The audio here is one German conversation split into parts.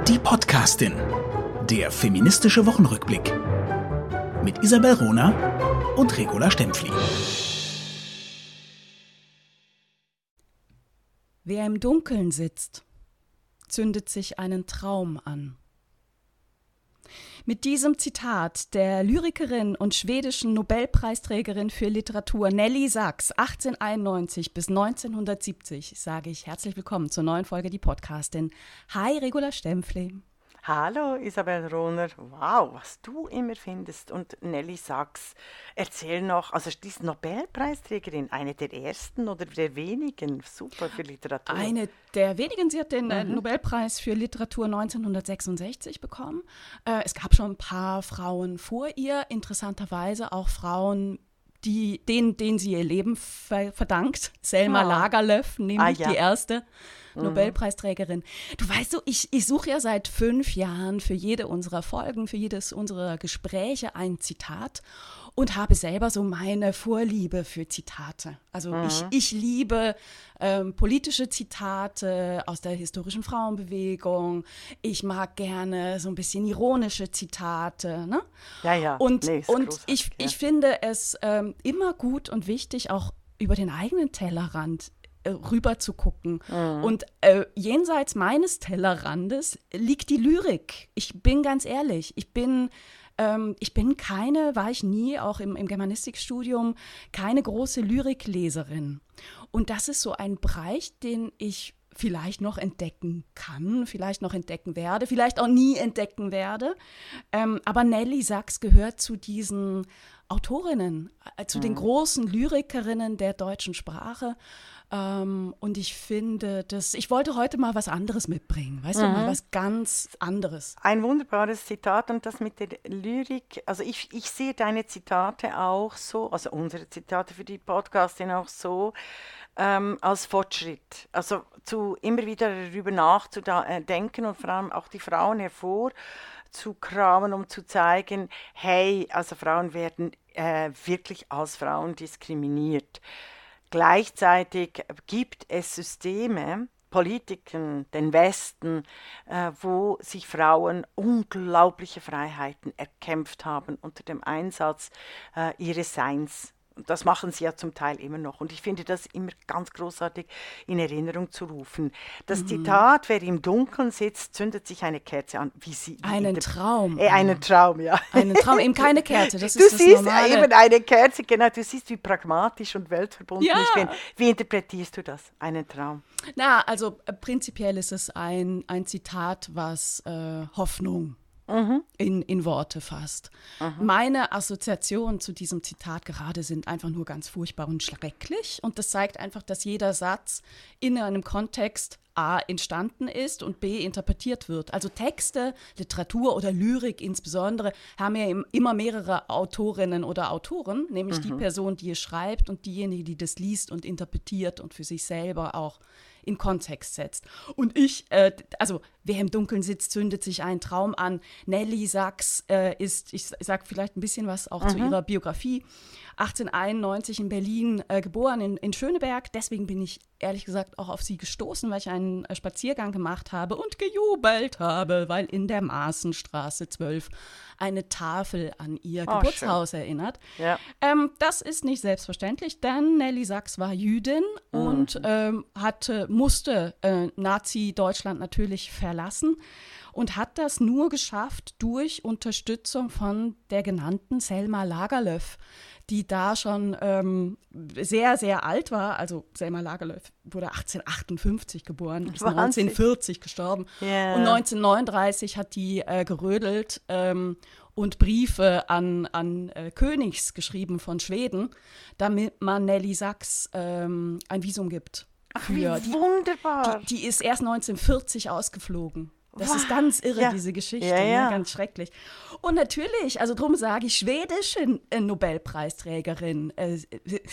Die Podcastin. Der feministische Wochenrückblick. Mit Isabel Rohner und Regula Stempfli. Wer im Dunkeln sitzt, zündet sich einen Traum an. Mit diesem Zitat der Lyrikerin und schwedischen Nobelpreisträgerin für Literatur Nelly Sachs 1891 bis 1970 sage ich herzlich willkommen zur neuen Folge Die Podcastin. Hi Regula Stempfli. Hallo Isabel Rohner, wow, was du immer findest. Und Nelly Sachs, erzähl noch, also die ist Nobelpreisträgerin, eine der ersten oder der wenigen, super für Literatur. Eine der wenigen, sie hat den Nobelpreis für Literatur 1966 bekommen. Es gab schon ein paar Frauen vor ihr, interessanterweise auch Frauen, denen sie ihr Leben verdankt. Selma Lagerlöf, nämlich die erste Nobelpreisträgerin. Du weißt so, ich suche ja seit 5 Jahren für jede unserer Folgen, für jedes unserer Gespräche ein Zitat und habe selber so meine Vorliebe für Zitate. Also ich liebe politische Zitate aus der historischen Frauenbewegung. Ich mag gerne so ein bisschen ironische Zitate. Ne? Ja. Und ich finde es immer gut und wichtig, auch über den eigenen Tellerrand rüber zu gucken. Und jenseits meines Tellerrandes liegt die Lyrik. Ich bin ganz ehrlich, war ich nie, auch im Germanistikstudium, keine große Lyrikleserin. Und das ist so ein Bereich, den ich vielleicht noch entdecken kann, vielleicht noch entdecken werde, vielleicht auch nie entdecken werde. Aber Nelly Sachs gehört zu diesen Autorinnen, zu den großen Lyrikerinnen der deutschen Sprache. Und ich finde, ich wollte heute mal was anderes mitbringen, weißt du, mal was ganz anderes. Ein wunderbares Zitat und das mit der Lyrik, also ich sehe deine Zitate auch so, also unsere Zitate für die Podcastin auch so, als Fortschritt. Also immer wieder darüber nachzudenken und vor allem auch die Frauen hervorzukramen, um zu zeigen, hey, also Frauen werden wirklich als Frauen diskriminiert. Gleichzeitig gibt es Systeme, Politiken, den Westen, wo sich Frauen unglaubliche Freiheiten erkämpft haben unter dem Einsatz ihres Seins. Das machen sie ja zum Teil immer noch. Und ich finde das immer ganz großartig in Erinnerung zu rufen. Das Zitat, wer im Dunkeln sitzt, zündet sich eine Kerze an. Einen Traum. Einen Traum, ja. Einen Traum, eben keine Kerze. Das du ist das siehst Normale. Eben eine Kerze, genau. Du siehst, wie pragmatisch und weltverbunden ich bin. Wie interpretierst du das? Einen Traum? Na, also prinzipiell ist es ein Zitat, was Hoffnung in Worte fasst. Meine Assoziationen zu diesem Zitat gerade sind einfach nur ganz furchtbar und schrecklich. Und das zeigt einfach, dass jeder Satz in einem Kontext A entstanden ist und B interpretiert wird. Also Texte, Literatur oder Lyrik insbesondere haben ja immer mehrere Autorinnen oder Autoren, nämlich die Person, die es schreibt und diejenige, die das liest und interpretiert und für sich selber auch in Kontext setzt. Und wer im Dunkeln sitzt, zündet sich einen Traum an. Nelly Sachs ich sage vielleicht ein bisschen was auch zu ihrer Biografie, 1891 in Berlin geboren, in Schöneberg. Deswegen bin ich ehrlich gesagt auch auf sie gestoßen, weil ich einen Spaziergang gemacht habe und gejubelt habe, weil in der Maaßenstraße 12 eine Tafel an ihr Geburtshaus erinnert. Ja. Das ist nicht selbstverständlich, denn Nelly Sachs war Jüdin und musste Nazi-Deutschland natürlich verlassen und hat das nur geschafft durch Unterstützung von der genannten Selma Lagerlöf, die da schon sehr, sehr alt war. Also Selma Lagerlöf wurde 1858 geboren, ist 1940 gestorben. Yeah. Und 1939 hat die gerödelt und Briefe an Königs geschrieben von Schweden, damit man Nelly Sachs ein Visum gibt. Ach, wie wunderbar. Die ist erst 1940 ausgeflogen. Das ist ganz irre, diese Geschichte, ne? Ganz schrecklich. Und natürlich, also darum sage ich, schwedische Nobelpreisträgerin.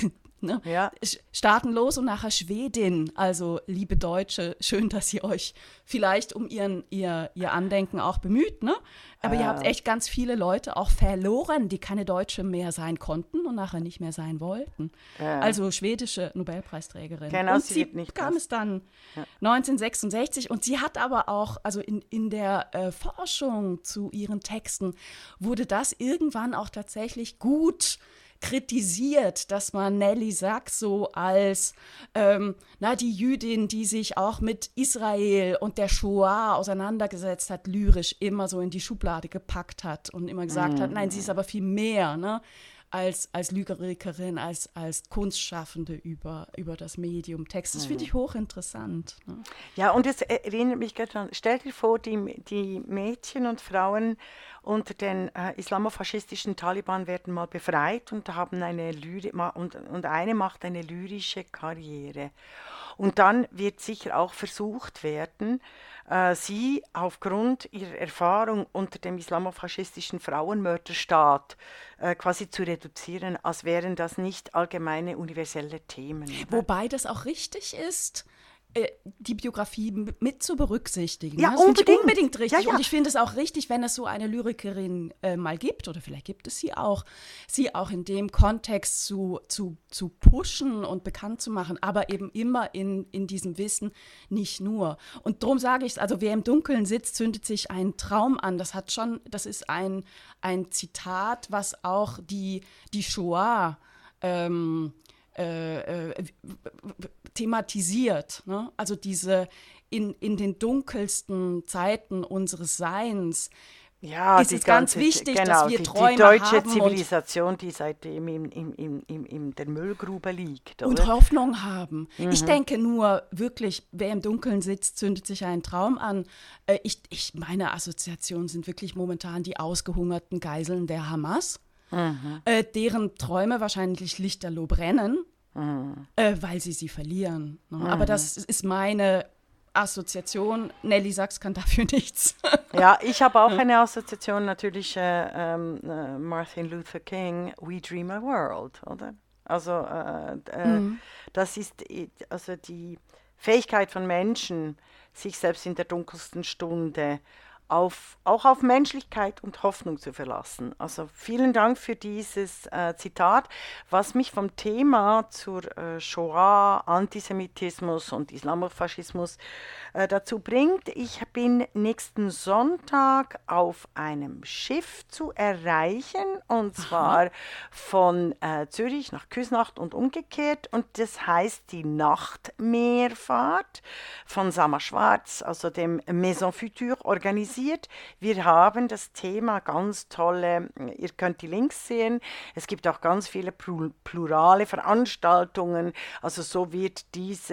Ne? Ja. Staatenlos und nachher Schwedin. Also, liebe Deutsche, schön, dass ihr euch vielleicht um ihr Andenken auch bemüht. Ne? Aber ihr habt echt ganz viele Leute auch verloren, die keine Deutsche mehr sein konnten und nachher nicht mehr sein wollten. Also schwedische Nobelpreisträgerin. Genau, und sie bekam es dann 1966. Und sie hat aber auch, also in der Forschung zu ihren Texten, wurde das irgendwann auch tatsächlich gut kritisiert, dass man Nelly Sachs so als die Jüdin, die sich auch mit Israel und der Shoah auseinandergesetzt hat, lyrisch immer so in die Schublade gepackt hat und immer gesagt hat, nein, sie ist aber viel mehr, ne, als Lyrikerin, als Kunstschaffende über das Medium Text. Das finde ich hochinteressant. Ne? Ja, und es erinnert mich gerade an, stell dir vor, die Mädchen und Frauen unter den islamofaschistischen Taliban werden mal befreit und haben eine eine macht eine lyrische Karriere. Und dann wird sicher auch versucht werden, sie aufgrund ihrer Erfahrung unter dem islamofaschistischen Frauenmörderstaat quasi zu reduzieren, als wären das nicht allgemeine universelle Themen. Wobei das auch richtig ist, die Biografie mit zu berücksichtigen. Ja, das finde ich unbedingt. Unbedingt richtig. Ja, ja. Und ich finde es auch richtig, wenn es so eine Lyrikerin mal gibt, oder vielleicht gibt es sie auch in dem Kontext zu pushen und bekannt zu machen, aber eben immer in diesem Wissen, nicht nur. Und darum sage ich, also wer im Dunkeln sitzt, zündet sich einen Traum an. Das ist ein Zitat, was auch die Shoah thematisiert. Ne? Also diese in den dunkelsten Zeiten unseres Seins ist es ganz wichtig, dass wir Träume die deutsche haben Zivilisation, die seitdem in der Müllgrube liegt. Oder? Und Hoffnung haben. Ich denke nur wirklich, wer im Dunkeln sitzt, zündet sich einen Traum an. Meine Assoziationen sind wirklich momentan die ausgehungerten Geiseln der Hamas. Deren Träume wahrscheinlich lichterloh brennen, weil sie verlieren. Ne? Aber das ist meine Assoziation. Nelly Sachs kann dafür nichts. Ja, ich habe auch eine Assoziation, natürlich Martin Luther King, We Dream a World, oder? Also das ist also die Fähigkeit von Menschen, sich selbst in der dunkelsten Stunde auch auf Menschlichkeit und Hoffnung zu verlassen. Also vielen Dank für dieses Zitat, was mich vom Thema zur Shoah, Antisemitismus und Islamofaschismus dazu bringt. Ich bin nächsten Sonntag auf einem Schiff zu erreichen, und zwar von Zürich nach Küsnacht und umgekehrt, und das heißt die Nachtmeerfahrt von Sama Schwarz, also dem Maison Future, organisiert. Wir haben das Thema ganz tolle, ihr könnt die Links sehen, es gibt auch ganz viele plurale Veranstaltungen, also so wird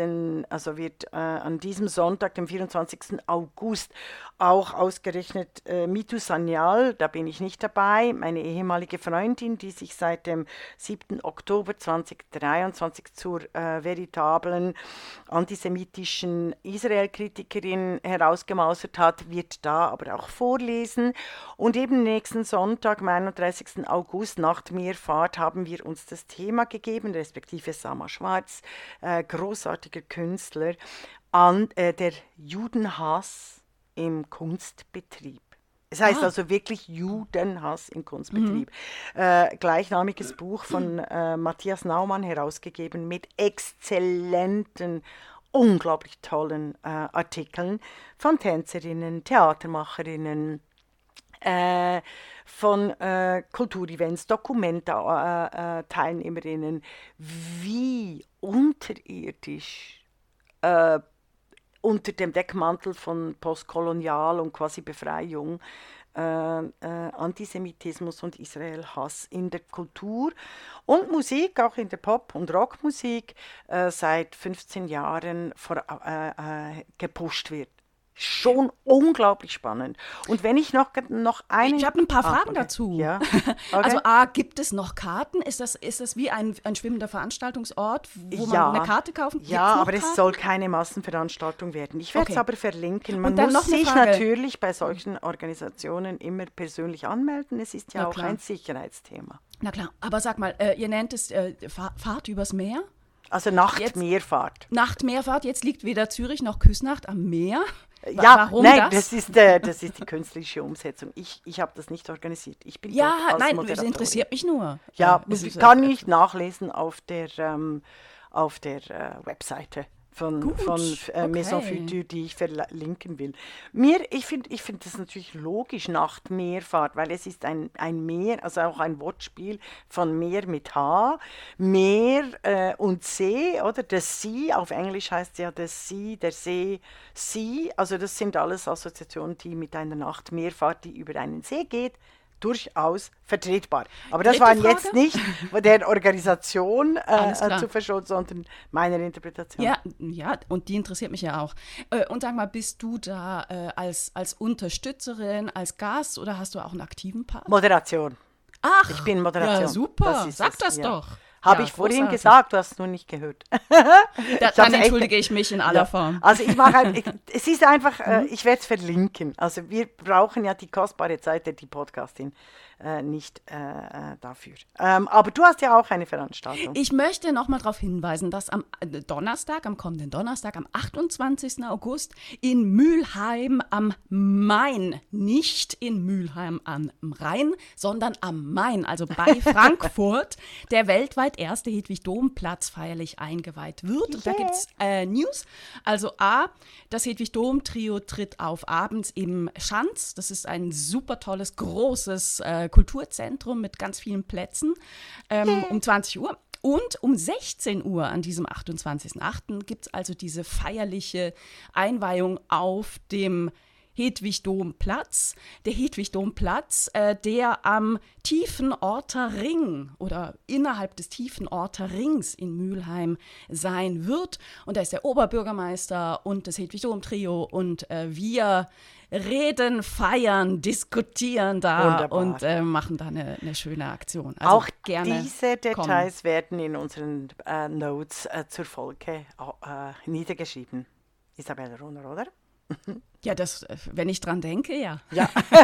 an diesem Sonntag, dem 24. August, auch ausgerechnet Mitu Sanyal, da bin ich nicht dabei, meine ehemalige Freundin, die sich seit dem 7. Oktober 2023 zur veritablen antisemitischen Israel-Kritikerin herausgemausert hat, wird da aber auch vorlesen. Und eben nächsten Sonntag, am 31. August, Nachtmeerfahrt, haben wir uns das Thema gegeben, respektive Sama Schwarz, großartiger Künstler, der Judenhass im Kunstbetrieb. Es heißt also wirklich Judenhass im Kunstbetrieb. Gleichnamiges Buch von Matthias Naumann herausgegeben mit exzellenten, unglaublich tollen Artikeln von Tänzerinnen, Theatermacherinnen, von Kulturevents, Dokumenta-Teilnehmerinnen, wie unterirdisch unter dem Deckmantel von Postkolonial und quasi Befreiung Antisemitismus und Israel-Hass in der Kultur und Musik, auch in der Pop- und Rockmusik, seit 15 Jahren gepusht wird. Schon unglaublich spannend. Und wenn ich noch einen... Ich habe ein paar Fragen dazu. Ja. Okay. Also gibt es noch Karten? Ist das wie ein schwimmender Veranstaltungsort, wo man eine Karte kaufen kann? Ja, aber es soll keine Massenveranstaltung werden. Ich werde es aber verlinken. Man muss sich Frage. natürlich bei solchen Organisationen immer persönlich anmelden. Es ist ja auch ein Sicherheitsthema. Na klar, aber sag mal, ihr nennt es Fahrt übers Meer? Also Nachtmeerfahrt. Nachtmeerfahrt, jetzt liegt weder Zürich noch Küsnacht am Meer. Ja, warum nein, das? Das ist die künstliche Umsetzung. Ich habe das nicht organisiert. Ich bin das interessiert mich nur. Ja, kann ich nachlesen auf der Webseite von Maison Futur, die ich verlinken will. Ich finde das natürlich logisch, Nachtmeerfahrt, weil es ist ein Meer, also auch ein Wortspiel von Meer mit H, Meer und See, oder? Das Sea, auf Englisch heißt ja das Sea, der See, Sea, also das sind alles Assoziationen, die mit einer Nachtmeerfahrt, die über einen See geht, durchaus vertretbar. Aber das war jetzt nicht der Organisation zu verschulden, sondern meiner Interpretation. Ja, und die interessiert mich ja auch. Und sag mal, bist du da als Unterstützerin, als Gast oder hast du auch einen aktiven Part? Moderation. Ach, ich bin Moderation. Ja, super, sag das doch. Habe ich vorhin gesagt, du hast es nur nicht gehört. Dann entschuldige ich mich in aller Form. Also ich mache es ist einfach, ich werde es verlinken. Also wir brauchen ja die kostbare Zeit der Podcastin nicht dafür. Aber du hast ja auch eine Veranstaltung. Ich möchte noch mal darauf hinweisen, dass am kommenden Donnerstag, am 28. August in Mülheim am Main, nicht in Mülheim am Rhein, sondern am Main, also bei Frankfurt, der weltweit erste Hedwig-Dom-Platz feierlich eingeweiht wird. Yeah. Da gibt es News. Also das Hedwig-Dom-Trio tritt auf abends im Schanz. Das ist ein super tolles, großes Kulturzentrum mit ganz vielen Plätzen um 20 Uhr. Und um 16 Uhr an diesem 28.08. gibt es also diese feierliche Einweihung auf dem Hedwig-Dom-Platz. Der Hedwig-Dom-Platz, der am Tiefenorter Ring oder innerhalb des Tiefenorter Rings in Mülheim sein wird. Und da ist der Oberbürgermeister und das Hedwig-Dom-Trio und wir reden, feiern, diskutieren da. Wunderbar. Und machen da eine schöne Aktion. Also auch gerne diese Details werden in unseren Notes zur Folge niedergeschrieben. Isabel Runner, oder? Ja, wenn ich dran denke, ja. Ja,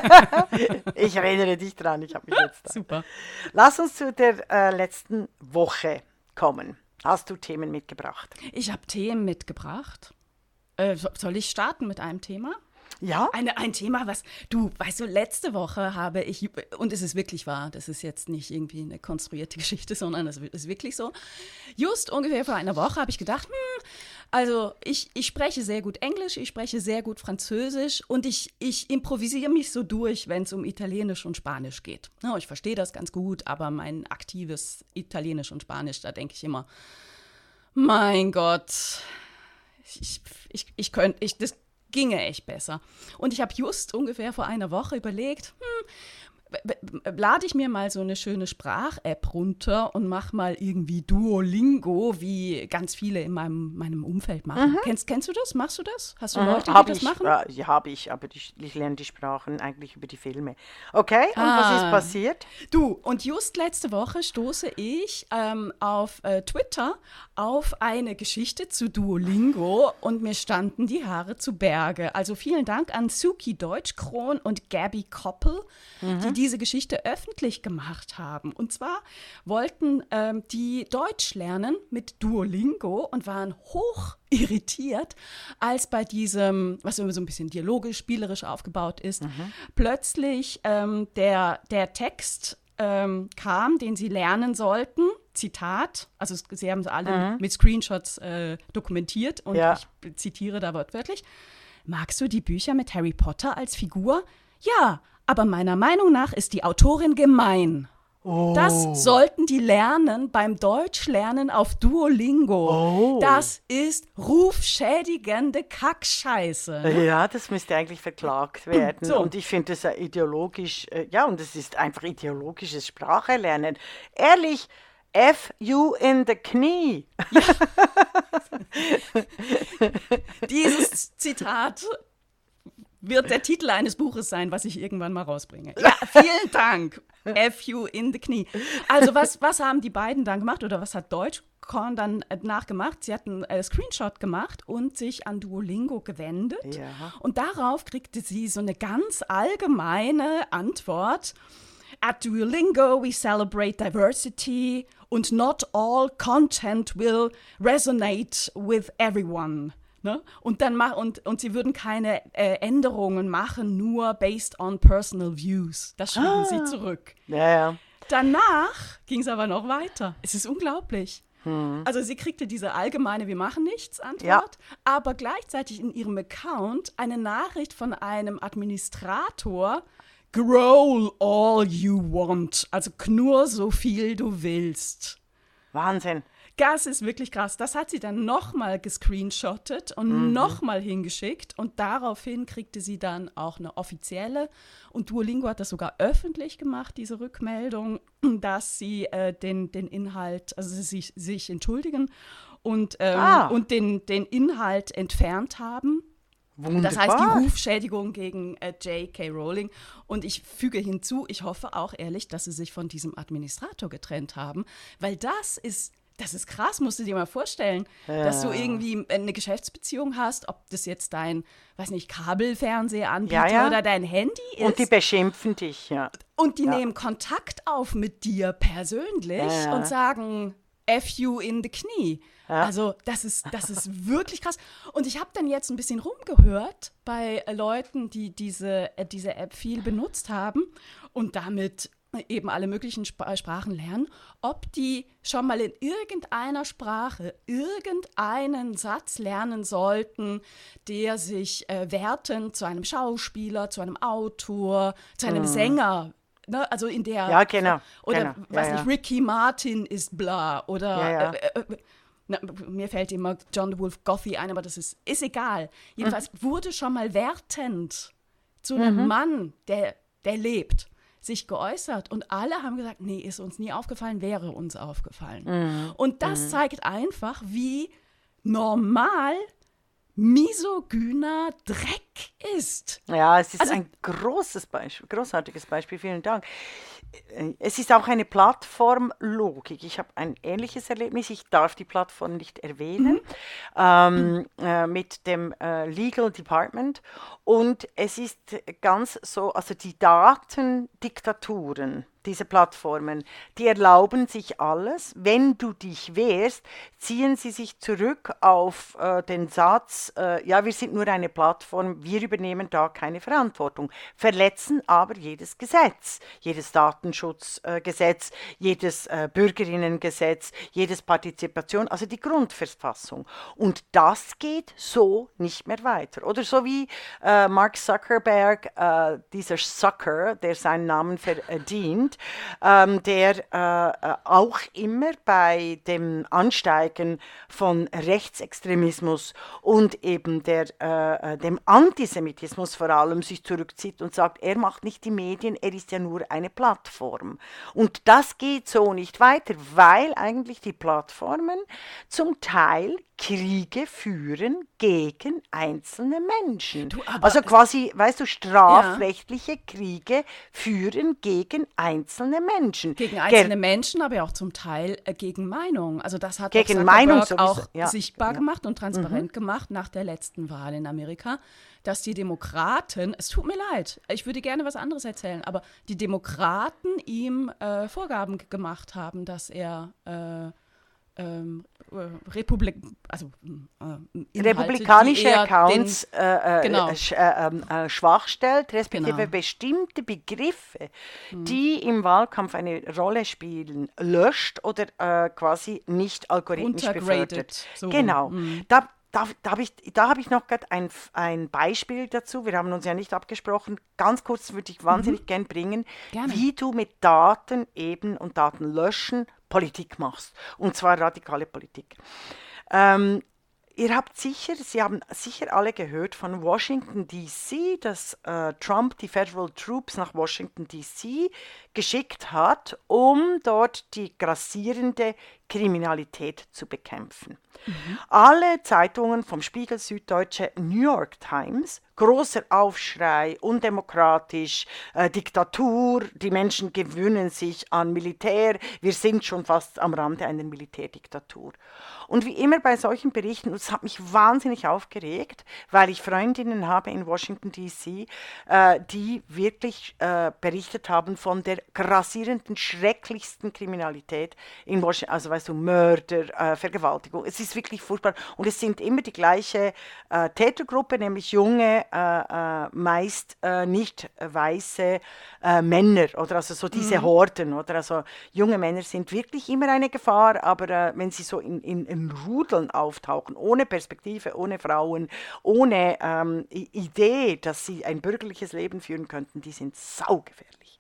ich erinnere dich dran, ich habe mich jetzt dran. Super. Lass uns zu der letzten Woche kommen. Hast du Themen mitgebracht? Ich habe Themen mitgebracht. Soll ich starten mit einem Thema? Ja. Ein Thema, weißt du, letzte Woche habe ich, und es ist wirklich wahr, das ist jetzt nicht irgendwie eine konstruierte Geschichte, sondern es ist wirklich so, just ungefähr vor einer Woche habe ich gedacht, also ich spreche sehr gut Englisch, ich spreche sehr gut Französisch und ich improvisiere mich so durch, wenn es um Italienisch und Spanisch geht. Ja, ich verstehe das ganz gut, aber mein aktives Italienisch und Spanisch, da denke ich immer, mein Gott, das ginge echt besser. Und ich habe just ungefähr vor einer Woche überlegt, lade ich mir mal so eine schöne Sprach-App runter und mache mal irgendwie Duolingo, wie ganz viele in meinem Umfeld machen. Kennst du das? Machst du das? Hast du Leute, die das machen? Ja, habe ich, aber ich lerne die Sprachen eigentlich über die Filme. Okay, und was ist passiert? Du, und just letzte Woche stoße ich auf Twitter auf eine Geschichte zu Duolingo und mir standen die Haare zu Berge. Also vielen Dank an Suki Deutschkron und Gabby Koppel, die diese Geschichte öffentlich gemacht haben. Und zwar wollten die Deutsch lernen mit Duolingo und waren hoch irritiert, als bei diesem, was immer so ein bisschen dialogisch, spielerisch aufgebaut ist, plötzlich der Text kam, den sie lernen sollten, Zitat, also sie haben es alle mit Screenshots dokumentiert und ich zitiere da wortwörtlich: Magst du die Bücher mit Harry Potter als Figur? Ja, aber meiner Meinung nach ist die Autorin gemein. Oh. Das sollten die lernen beim Deutschlernen auf Duolingo. Oh. Das ist rufschädigende Kackscheiße. Ne? Ja, das müsste eigentlich verklagt werden. So. Und ich finde das ja ideologisch, und es ist einfach ideologisches Spracherlernen. Ehrlich, F you in the Knie. Ja. Dieses Zitat wird der Titel eines Buches sein, was ich irgendwann mal rausbringe. Ja, vielen Dank. FU in the Knie. Also was haben die beiden dann gemacht oder was hat Deutschkorn dann nachgemacht? Sie hatten einen Screenshot gemacht und sich an Duolingo gewendet. Ja. Und darauf kriegte sie so eine ganz allgemeine Antwort. At Duolingo we celebrate diversity and not all content will resonate with everyone. Ne? Und sie würden keine Änderungen machen, nur based on personal views. Das schrieben sie zurück. Ja. Danach ging es aber noch weiter. Es ist unglaublich. Also sie kriegte diese allgemeine Wir machen nichts Antwort, aber gleichzeitig in ihrem Account eine Nachricht von einem Administrator, Growl all you want, also knurr so viel du willst. Wahnsinn. Das ist wirklich krass. Das hat sie dann nochmal gescreenshottet und nochmal hingeschickt und daraufhin kriegte sie dann auch eine offizielle und Duolingo hat das sogar öffentlich gemacht, diese Rückmeldung, dass sie den Inhalt, also sie sich entschuldigen und den Inhalt entfernt haben. Wunderbar. Das heißt, die Rufschädigung gegen J.K. Rowling. Und ich füge hinzu, ich hoffe auch ehrlich, dass sie sich von diesem Administrator getrennt haben, weil das ist krass, musst du dir mal vorstellen, dass du irgendwie eine Geschäftsbeziehung hast, ob das jetzt dein, weiß nicht, Kabelfernsehanbieter oder dein Handy ist. Und die beschimpfen dich, Und die nehmen Kontakt auf mit dir persönlich und sagen, FU in the Knie. Ja. Also das ist wirklich krass. Und ich habe dann jetzt ein bisschen rumgehört bei Leuten, die diese App viel benutzt haben und damit eben alle möglichen Sprachen lernen, ob die schon mal in irgendeiner Sprache irgendeinen Satz lernen sollten, der sich wertend zu einem Schauspieler, zu einem Autor, zu einem Sänger, ne, also in der weiß nicht, Ricky Martin ist bla oder mir fällt immer John Wolfe Gothi ein, aber das ist egal. Jedenfalls wurde schon mal wertend zu einem Mann, der lebt, sich geäußert und alle haben gesagt, nee, ist uns nie aufgefallen, wäre uns aufgefallen. Und das zeigt einfach, wie normal misogyner Dreck ist. Ja, es ist ein großartiges Beispiel, vielen Dank. Es ist auch eine Plattformlogik. Ich habe ein ähnliches Erlebnis, ich darf die Plattform nicht erwähnen, mit dem Legal Department. Und es ist ganz so, also die Datendiktaturen, diese Plattformen, die erlauben sich alles. Wenn du dich wehrst, ziehen sie sich zurück auf den Satz, wir sind nur eine Plattform, wir übernehmen da keine Verantwortung, verletzen aber jedes Gesetz, jedes Datenschutzgesetz, jedes Bürgerinnengesetz, jedes Partizipation, also die Grundverfassung. Und das geht so nicht mehr weiter. Oder so wie Mark Zuckerberg, dieser Sucker, der seinen Namen verdient, der auch immer bei dem Ansteigen von Rechtsextremismus und eben dem Antisemitismus vor allem sich zurückzieht und sagt, er macht nicht die Medien, er ist ja nur eine Plattform. Und das geht so nicht weiter, weil eigentlich die Plattformen zum Teil Kriege führen gegen einzelne Menschen. Also quasi, weißt du, strafrechtliche Kriege führen gegen einzelne Menschen. Gegen einzelne Menschen, aber auch zum Teil gegen Meinung. Also das hat gegen Zuckerberg auch sichtbar gemacht und transparent gemacht nach der letzten Wahl in Amerika, dass die Demokraten, es tut mir leid, ich würde gerne was anderes erzählen, aber die Demokraten ihm Vorgaben gemacht haben, dass er republikanische Accounts schwach stellt, respektive bestimmte Begriffe, die im Wahlkampf eine Rolle spielen, löscht oder quasi nicht algorithmisch befördert. So. Genau. Da habe ich noch gerade ein Beispiel dazu. Wir haben uns ja nicht abgesprochen. Ganz kurz würde ich wahnsinnig gern bringen, wie du mit Daten eben und Daten löschen Politik machst. Und zwar radikale Politik. Sie haben sicher alle gehört von Washington D.C., dass Trump die Federal Troops nach Washington D.C. geschickt hat, um dort die grassierende Kriminalität zu bekämpfen. Alle Zeitungen vom Spiegel, Süddeutsche, New York Times, großer Aufschrei, undemokratisch, Diktatur, die Menschen gewöhnen sich an Militär, wir sind schon fast am Rande einer Militärdiktatur. Und wie immer bei solchen Berichten, und es hat mich wahnsinnig aufgeregt, weil ich Freundinnen habe in Washington D.C., die wirklich berichtet haben von der grassierenden, schrecklichsten Kriminalität in Washington, also weißt du, Mörder, Vergewaltigung, es ist wirklich furchtbar und es sind immer die gleiche Tätergruppe, nämlich junge, meist nicht weiße Männer oder also so diese Horden oder also junge Männer sind wirklich immer eine Gefahr, aber wenn sie so in Rudeln auftauchen, ohne Perspektive, ohne Frauen, ohne Idee, dass sie ein bürgerliches Leben führen könnten, die sind saugefährlich.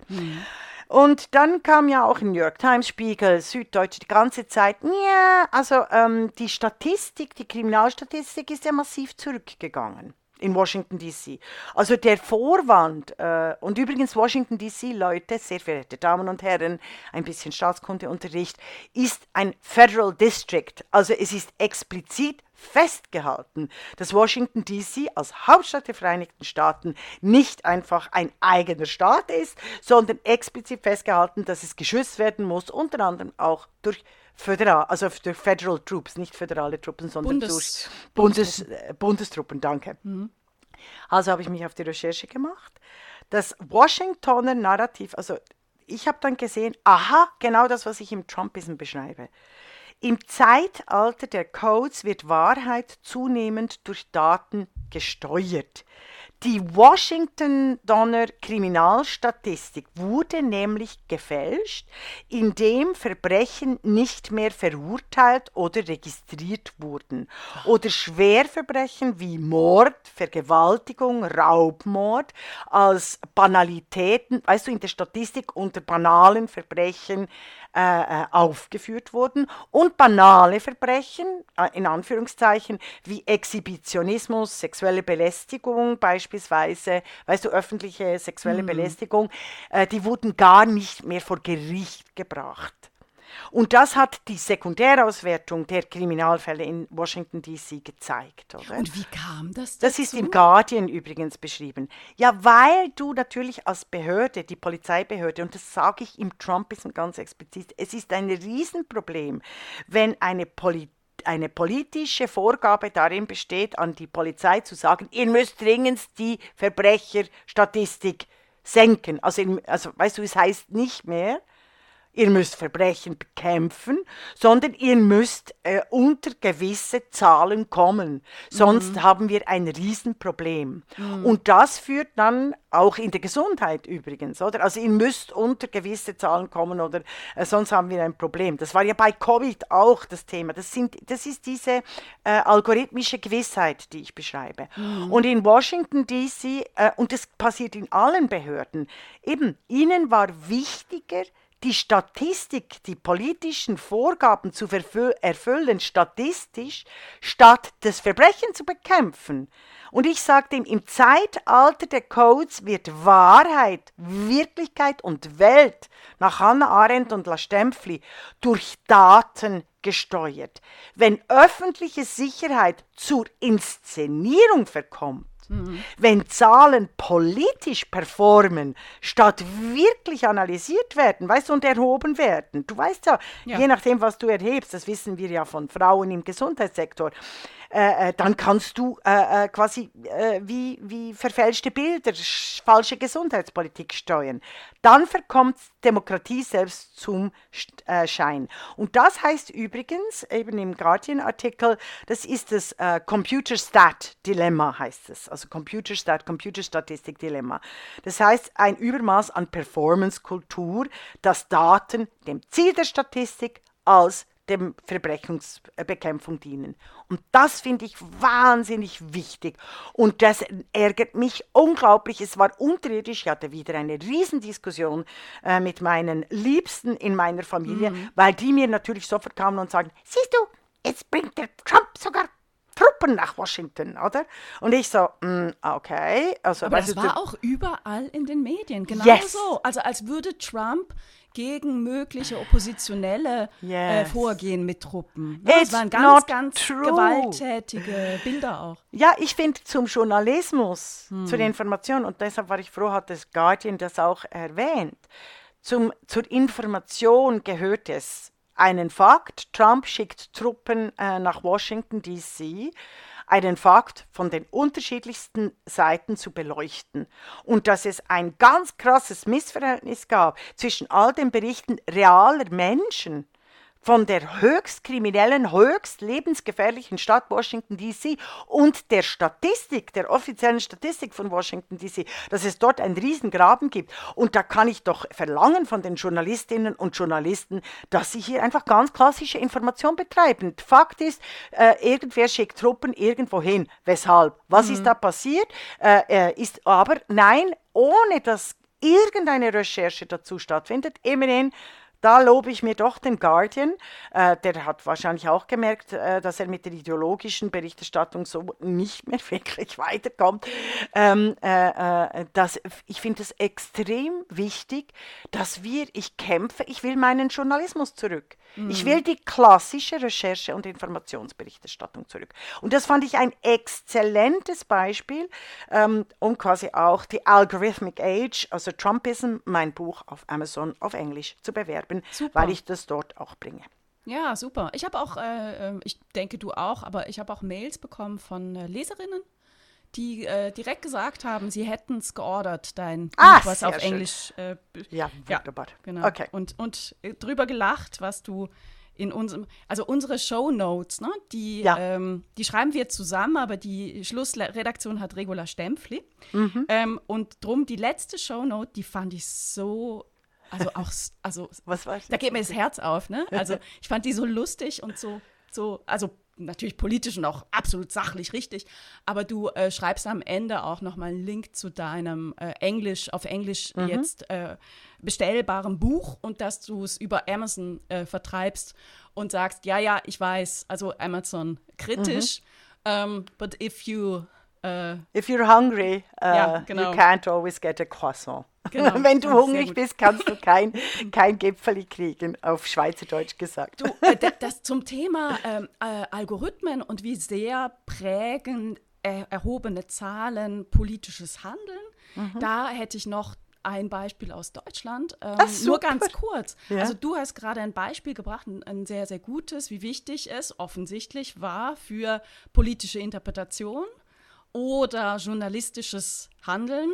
Und dann kam ja auch in New York Times, Spiegel, Süddeutsche die ganze Zeit, ja, also die Statistik, die Kriminalstatistik ist ja massiv zurückgegangen in Washington D.C. Also der Vorwand, und übrigens Washington D.C., Leute, sehr verehrte Damen und Herren, ein bisschen Staatskundeunterricht, ist ein Federal District, also es ist explizit festgehalten, dass Washington D.C. als Hauptstadt der Vereinigten Staaten nicht einfach ein eigener Staat ist, sondern explizit festgehalten, dass es geschützt werden muss, unter anderem auch durch durch Federal Troops, nicht föderale Truppen, sondern durch Bundestruppen, danke. Also habe ich mich auf die Recherche gemacht. Das Washingtoner Narrativ, also ich habe dann gesehen, aha, genau das, was ich im Trumpism beschreibe. Im Zeitalter der Codes wird Wahrheit zunehmend durch Daten gesteuert. Die Washingtoner Kriminalstatistik wurde nämlich gefälscht, indem Verbrechen nicht mehr verurteilt oder registriert wurden. Oder Schwerverbrechen wie Mord, Vergewaltigung, Raubmord als Banalitäten, weißt du, in der Statistik unter banalen Verbrechen aufgeführt wurden und banale Verbrechen, in Anführungszeichen, wie Exhibitionismus, sexuelle Belästigung beispielsweise, weißt du, öffentliche sexuelle Belästigung, die wurden gar nicht mehr vor Gericht gebracht. Und das hat die Sekundärauswertung der Kriminalfälle in Washington D.C. gezeigt. Oder? Und wie kam das dazu? Das ist im Guardian übrigens beschrieben. Ja, weil du natürlich als Behörde, die Polizeibehörde, und das sage ich im Trumpism ganz explizit, es ist ein Riesenproblem, wenn eine politische Vorgabe darin besteht, an die Polizei zu sagen, ihr müsst dringend die Verbrecherstatistik senken. Also weißt du, es heißt nicht mehr, ihr müsst Verbrechen bekämpfen, sondern ihr müsst unter gewisse Zahlen kommen. Sonst haben wir ein Riesenproblem. Und das führt dann auch in der Gesundheit übrigens, oder? Also ihr müsst unter gewisse Zahlen kommen oder sonst haben wir ein Problem. Das war ja bei Covid auch das Thema. Das ist diese algorithmische Gewissheit, die ich beschreibe. Und in Washington D.C., und das passiert in allen Behörden, eben, ihnen war wichtiger, die Statistik, die politischen Vorgaben zu erfüllen, statistisch, statt das Verbrechen zu bekämpfen. Und ich sage dem, im Zeitalter der Codes wird Wahrheit, Wirklichkeit und Welt nach Hannah Arendt und La Stempfli durch Daten gesteuert. Wenn öffentliche Sicherheit zur Inszenierung verkommt, wenn Zahlen politisch performen, statt wirklich analysiert werden, weißt du, und erhoben werden. Du weißt ja, je nachdem, was du erhebst, das wissen wir ja von Frauen im Gesundheitssektor, dann kannst du quasi wie verfälschte Bilder, falsche Gesundheitspolitik steuern. Dann verkommt Demokratie selbst zum Schein. Und das heißt übrigens, eben im Guardian-Artikel, das ist das Computer-Stat-Dilemma, heißt es. Also Computerstatistik-Dilemma. Das heißt, ein Übermaß an Performance-Kultur, das Daten dem Ziel der Statistik als dem Verbrechensbekämpfung dienen. Und das finde ich wahnsinnig wichtig. Und das ärgert mich unglaublich. Es war unterirdisch. Ich hatte wieder eine Riesendiskussion mit meinen Liebsten in meiner Familie, weil die mir natürlich sofort kamen und sagen, siehst du, jetzt bringt der Trump sogar Truppen nach Washington, oder? Und ich so, okay. Also, aber das war auch überall in den Medien, genau so. Also als würde Trump gegen mögliche Oppositionelle vorgehen mit Truppen. Ne? Es waren ganz gewalttätige Bilder auch. Ja, ich finde zum Journalismus, zur Information, und deshalb war ich froh, hat das Guardian das auch erwähnt, zur Information gehört es, einen Fakt, Trump schickt Truppen nach Washington, D.C., einen Fakt von den unterschiedlichsten Seiten zu beleuchten. Und dass es ein ganz krasses Missverhältnis gab zwischen all den Berichten realer Menschen von der höchst kriminellen, höchst lebensgefährlichen Stadt Washington, D.C. und der Statistik, der offiziellen Statistik von Washington, D.C., dass es dort einen Riesengraben gibt. Und da kann ich doch verlangen von den Journalistinnen und Journalisten, dass sie hier einfach ganz klassische Information betreiben. Fakt ist, irgendwer schickt Truppen irgendwo hin. Weshalb? Was ist da passiert? Ist aber, nein, ohne dass irgendeine Recherche dazu stattfindet, immerhin. Da lobe ich mir doch den Guardian. Der hat wahrscheinlich auch gemerkt, dass er mit der ideologischen Berichterstattung so nicht mehr wirklich weiterkommt. Ich finde es extrem wichtig, dass ich kämpfe, ich will meinen Journalismus zurück. Ich will die klassische Recherche- und Informationsberichterstattung zurück. Und das fand ich ein exzellentes Beispiel, um quasi auch die Algorithmic Age, also Trumpism, mein Buch auf Amazon auf Englisch zu bewerben, weil ich das dort auch bringe. Ja, super. Ich habe auch, ich denke du auch, aber ich habe auch Mails bekommen von Leserinnen, die direkt gesagt haben, sie hätten es geordert, dein Buch, was auf schön. Englisch. Ja, wunderbar. Genau. Okay. Und drüber gelacht, was du in unserem, also unsere Shownotes, ne, die schreiben wir zusammen, aber die Schlussredaktion hat Regula Stempfli. Und drum die letzte Shownote, die fand ich so. Was war's? Da geht mir das Herz auf, ne? Also ich fand die so lustig und so, also natürlich politisch und auch absolut sachlich richtig, aber du schreibst am Ende auch nochmal einen Link zu deinem auf Englisch jetzt bestellbaren Buch und dass du es über Amazon vertreibst und sagst, ja, ich weiß, also Amazon kritisch, but if you're hungry, genau. You can't always get a croissant. Genau, wenn du hungrig bist, kannst du kein Gipfeli kriegen, auf Schweizerdeutsch gesagt. Du, das zum Thema Algorithmen und wie sehr prägen erhobene Zahlen politisches Handeln, da hätte ich noch ein Beispiel aus Deutschland, nur ganz kurz. Ja. Also du hast gerade ein Beispiel gebracht, ein sehr, sehr gutes, wie wichtig es offensichtlich war für politische Interpretation oder journalistisches Handeln,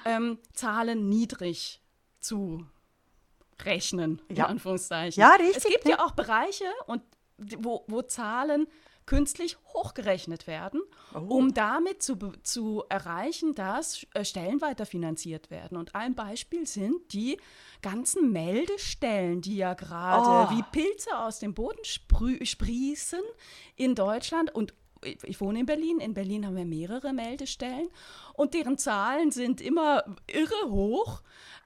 Zahlen niedrig zu rechnen, in Anführungszeichen. Ja, richtig. Es gibt ja auch Bereiche, wo Zahlen künstlich hochgerechnet werden, um damit zu erreichen, dass Stellen weiterfinanziert werden. Und ein Beispiel sind die ganzen Meldestellen, die ja gerade wie Pilze aus dem Boden sprießen in Deutschland. Und ich wohne in Berlin. In Berlin haben wir mehrere Meldestellen und deren Zahlen sind immer irre hoch.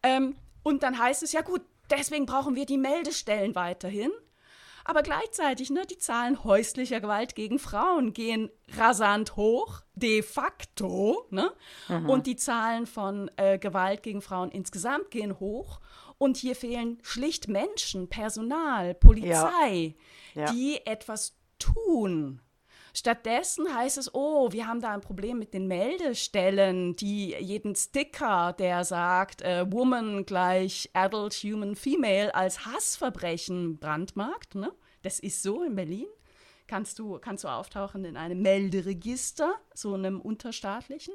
Und dann heißt es, ja gut, deswegen brauchen wir die Meldestellen weiterhin. Aber gleichzeitig, ne, die Zahlen häuslicher Gewalt gegen Frauen gehen rasant hoch, de facto. Ne? Und die Zahlen von Gewalt gegen Frauen insgesamt gehen hoch. Und hier fehlen schlicht Menschen, Personal, Polizei, die etwas tun. Stattdessen heißt es, wir haben da ein Problem mit den Meldestellen, die jeden Sticker, der sagt, Woman gleich Adult Human Female als Hassverbrechen brandmarkt. Ne? Das ist so in Berlin. Kannst du auftauchen in einem Melderegister, so einem unterstaatlichen.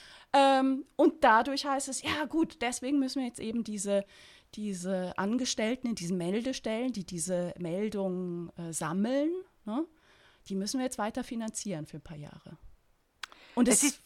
Und dadurch heißt es, ja gut, deswegen müssen wir jetzt eben diese Angestellten in diesen Meldestellen, die diese Meldungen sammeln, ne? Die müssen wir jetzt weiter finanzieren für ein paar Jahre. Und es ist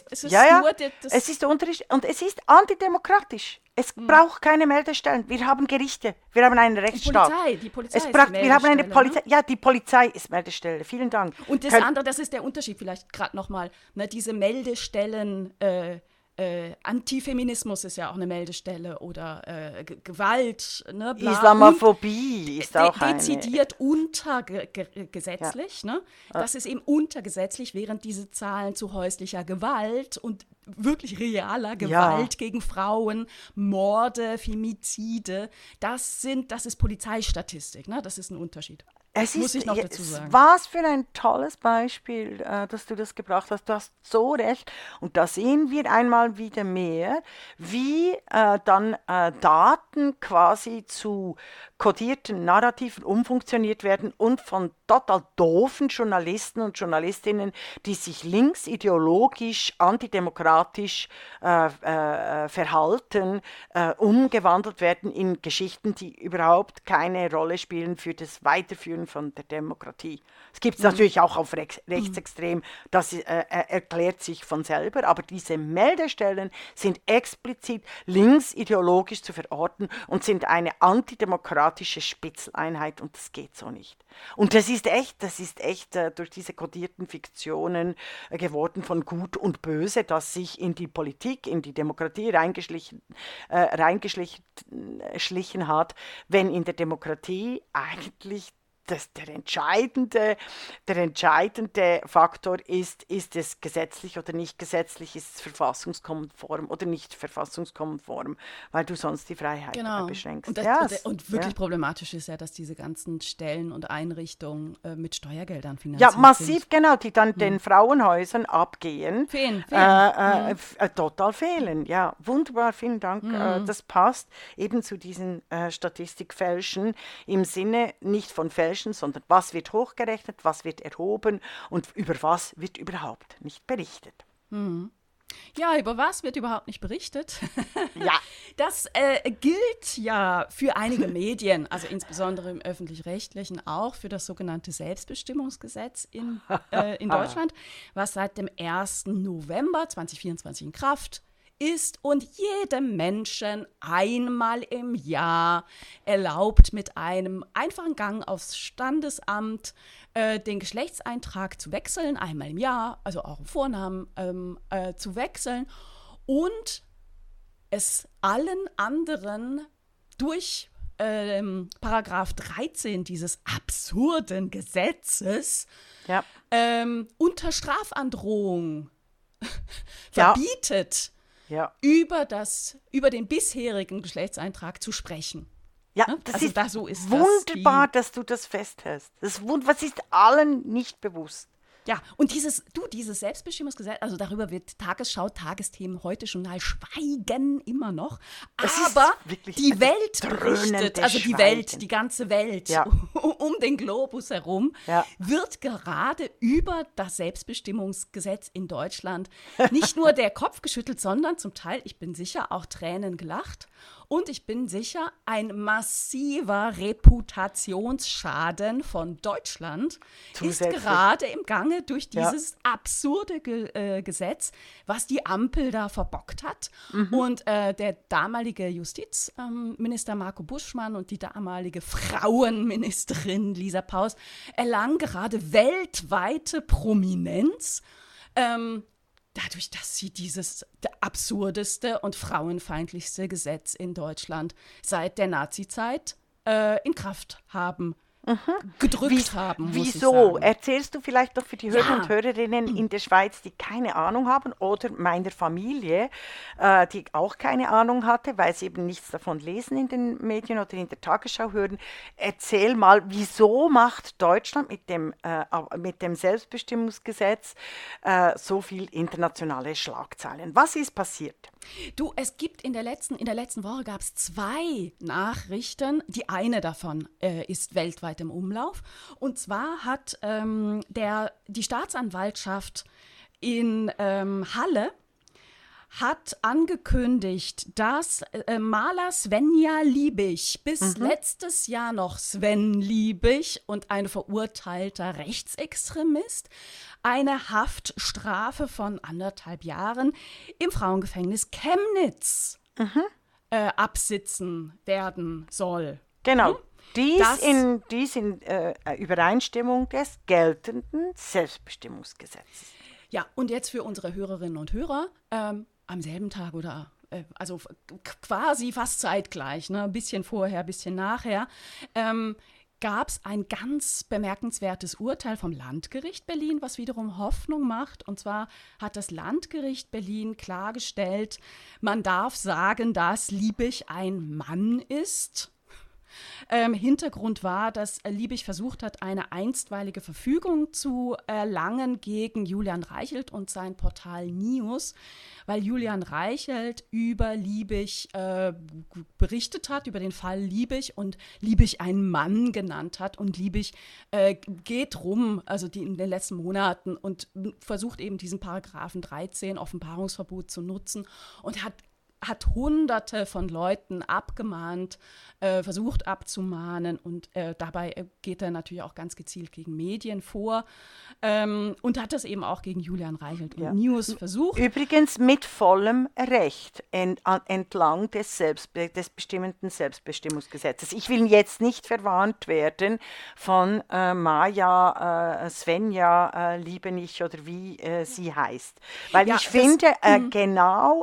der Unterschied und es ist antidemokratisch. Es braucht keine Meldestellen. Wir haben Gerichte, wir haben einen Rechtsstaat. Die Polizei ist Meldestelle. Wir haben eine Polizei. Ja, die Polizei ist Meldestelle. Vielen Dank. Und das andere, das ist der Unterschied vielleicht gerade nochmal, ne, diese Meldestellen Antifeminismus ist ja auch eine Meldestelle oder Gewalt, ne, bla. Islamophobie ist auch dezidiert untergesetzlich. Ne? Das ist eben untergesetzlich, während diese Zahlen zu häuslicher Gewalt und wirklich realer Gewalt gegen Frauen, Morde, Femizide, das ist Polizeistatistik. Ne? Das ist ein Unterschied. Muss ich noch dazu sagen. Was für ein tolles Beispiel, dass du das gebracht hast. Du hast so recht. Und da sehen wir einmal wieder mehr, wie dann Daten quasi zu kodierten Narrativen umfunktioniert werden und von total doofen Journalisten und Journalistinnen, die sich linksideologisch, antidemokratisch verhalten, umgewandelt werden in Geschichten, die überhaupt keine Rolle spielen für das Weiterführen von der Demokratie. Es gibt es natürlich auch auf Rechtsextrem, das erklärt sich von selber, aber diese Meldestellen sind explizit linksideologisch zu verorten und sind eine antidemokratische Spitzeleinheit und das geht so nicht. Und das ist echt durch diese kodierten Fiktionen geworden von Gut und Böse, das sich in die Politik, in die Demokratie reingeschlichen hat, wenn in der Demokratie eigentlich der entscheidende Faktor ist es gesetzlich oder nicht gesetzlich, ist es verfassungskonform oder nicht verfassungskonform, weil du sonst die Freiheit beschränkst. Und wirklich problematisch ist ja, dass diese ganzen Stellen und Einrichtungen mit Steuergeldern finanziert sind. Ja, massiv, genau, die dann den Frauenhäusern abgehen. Fehlen. Total fehlen, ja. Wunderbar, vielen Dank. Das passt eben zu diesen Statistikfälschen im Sinne nicht von Fälschen, sondern was wird hochgerechnet, was wird erhoben und über was wird überhaupt nicht berichtet. Ja, über was wird überhaupt nicht berichtet? Ja. Das gilt ja für einige Medien, also insbesondere im Öffentlich-Rechtlichen, auch für das sogenannte Selbstbestimmungsgesetz in Deutschland, was seit dem 1. November 2024 in Kraft ist und jedem Menschen einmal im Jahr erlaubt, mit einem einfachen Gang aufs Standesamt den Geschlechtseintrag zu wechseln, einmal im Jahr, also auch im Vornamen zu wechseln und es allen anderen durch Paragraph 13 dieses absurden Gesetzes unter Strafandrohung verbietet, über den bisherigen Geschlechtseintrag zu sprechen. Ja, ne? Das also ist da so ist wunderbar, dass du das festhältst. Was ist allen nicht bewusst? Ja, und dieses Selbstbestimmungsgesetz, also darüber wird Tagesschau, Tagesthemen, Heute-Journal schweigen immer noch. Aber die Welt berichtet, also die Welt, die ganze Welt um den Globus herum, wird gerade über das Selbstbestimmungsgesetz in Deutschland nicht nur der Kopf geschüttelt, sondern zum Teil, ich bin sicher, auch Tränen gelacht. Und ich bin sicher, ein massiver Reputationsschaden von Deutschland ist gerade im Gange durch dieses absurde Gesetz, was die Ampel da verbockt hat. Und der damalige Justizminister Marco Buschmann und die damalige Frauenministerin Lisa Paus erlangen gerade weltweite Prominenz. Dadurch, dass sie dieses absurdeste und frauenfeindlichste Gesetz in Deutschland seit der Nazizeit in Kraft haben, gedrückt haben. Wieso? Erzählst du vielleicht noch für die Hörer und Hörerinnen in der Schweiz, die keine Ahnung haben, oder meiner Familie, die auch keine Ahnung hatte, weil sie eben nichts davon lesen in den Medien oder in der Tagesschau hören. Erzähl mal, wieso macht Deutschland mit dem Selbstbestimmungsgesetz so viel internationale Schlagzeilen? Was ist passiert? Du, es gibt in der letzten Woche gab es 2 Nachrichten. Die eine davon ist weltweit im Umlauf. Und zwar hat die Staatsanwaltschaft in Halle hat angekündigt, dass Maler Svenja Liebig, bis letztes Jahr noch Sven Liebig und ein verurteilter Rechtsextremist, eine Haftstrafe von 1,5 Jahren im Frauengefängnis Chemnitz absitzen werden soll. Genau. Dies in Übereinstimmung des geltenden Selbstbestimmungsgesetzes. Ja, und jetzt für unsere Hörerinnen und Hörer, am selben Tag oder also quasi fast zeitgleich, ne? Ein bisschen vorher, ein bisschen nachher, gab es ein ganz bemerkenswertes Urteil vom Landgericht Berlin, was wiederum Hoffnung macht. Und zwar hat das Landgericht Berlin klargestellt, man darf sagen, dass Liebig ein Mann ist. Hintergrund war, dass Liebig versucht hat, eine einstweilige Verfügung zu erlangen gegen Julian Reichelt und sein Portal News, weil Julian Reichelt über Liebig berichtet hat, über den Fall Liebig und Liebig einen Mann genannt hat. Und Liebig geht rum, also in den letzten Monaten, und versucht eben diesen Paragraphen 13, Offenbarungsverbot, zu nutzen und hat Hunderte von Leuten abgemahnt, versucht abzumahnen, und dabei geht er natürlich auch ganz gezielt gegen Medien vor und hat das eben auch gegen Julian Reichelt und News versucht. Übrigens mit vollem Recht entlang des bestimmenden Selbstbestimmungsgesetzes. Ich will jetzt nicht verwarnt werden von Svenja Liebenich oder wie sie heißt, weil ich finde, genau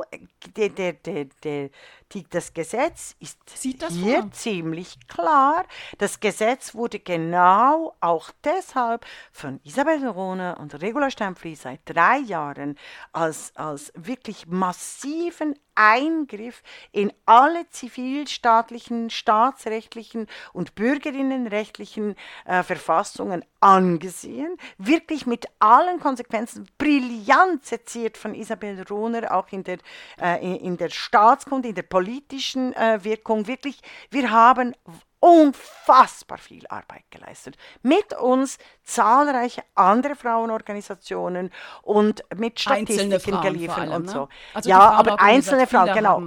das Gesetz ist hier vor? Ziemlich klar. Das Gesetz wurde genau auch deshalb von Isabel Rohner und Regula Stempfli seit 3 Jahren als wirklich massiven Eingriff in alle zivilstaatlichen, staatsrechtlichen und bürgerinnenrechtlichen Verfassungen angesehen. Wirklich mit allen Konsequenzen, brillant seziert von Isabel Rohner, auch in der Staatskunde, in der politischen Wirkung. Wirklich, wir haben unfassbar viel Arbeit geleistet. Mit uns zahlreiche andere Frauenorganisationen und mit Statistiken geliefert und so. Also ja, aber einzelne Frauen, genau,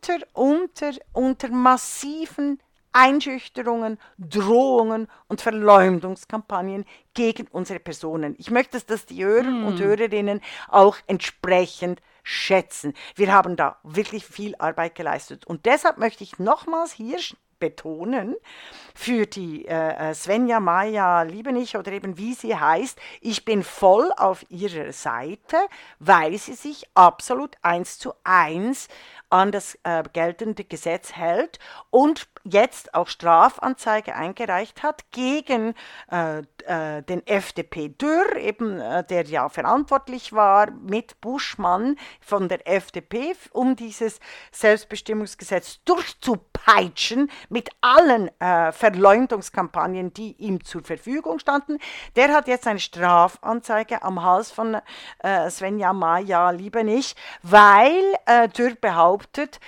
unter massiven Einschüchterungen, Drohungen und Verleumdungskampagnen gegen unsere Personen. Ich möchte, dass die Hörer und Hörerinnen auch entsprechend schätzen. Wir haben da wirklich viel Arbeit geleistet. Und deshalb möchte ich nochmals hier betonen, für die Svenja Maja Liebenich oder eben wie sie heißt, ich bin voll auf ihrer Seite, weil sie sich absolut 1:1 an das geltende Gesetz hält und jetzt auch Strafanzeige eingereicht hat gegen den FDP Dürr, eben der ja verantwortlich war mit Buschmann von der FDP, um dieses Selbstbestimmungsgesetz durchzupeitschen mit allen Verleumdungskampagnen, die ihm zur Verfügung standen. Der hat jetzt eine Strafanzeige am Hals von Svenja Maja Liebenich, weil Dürr behauptet,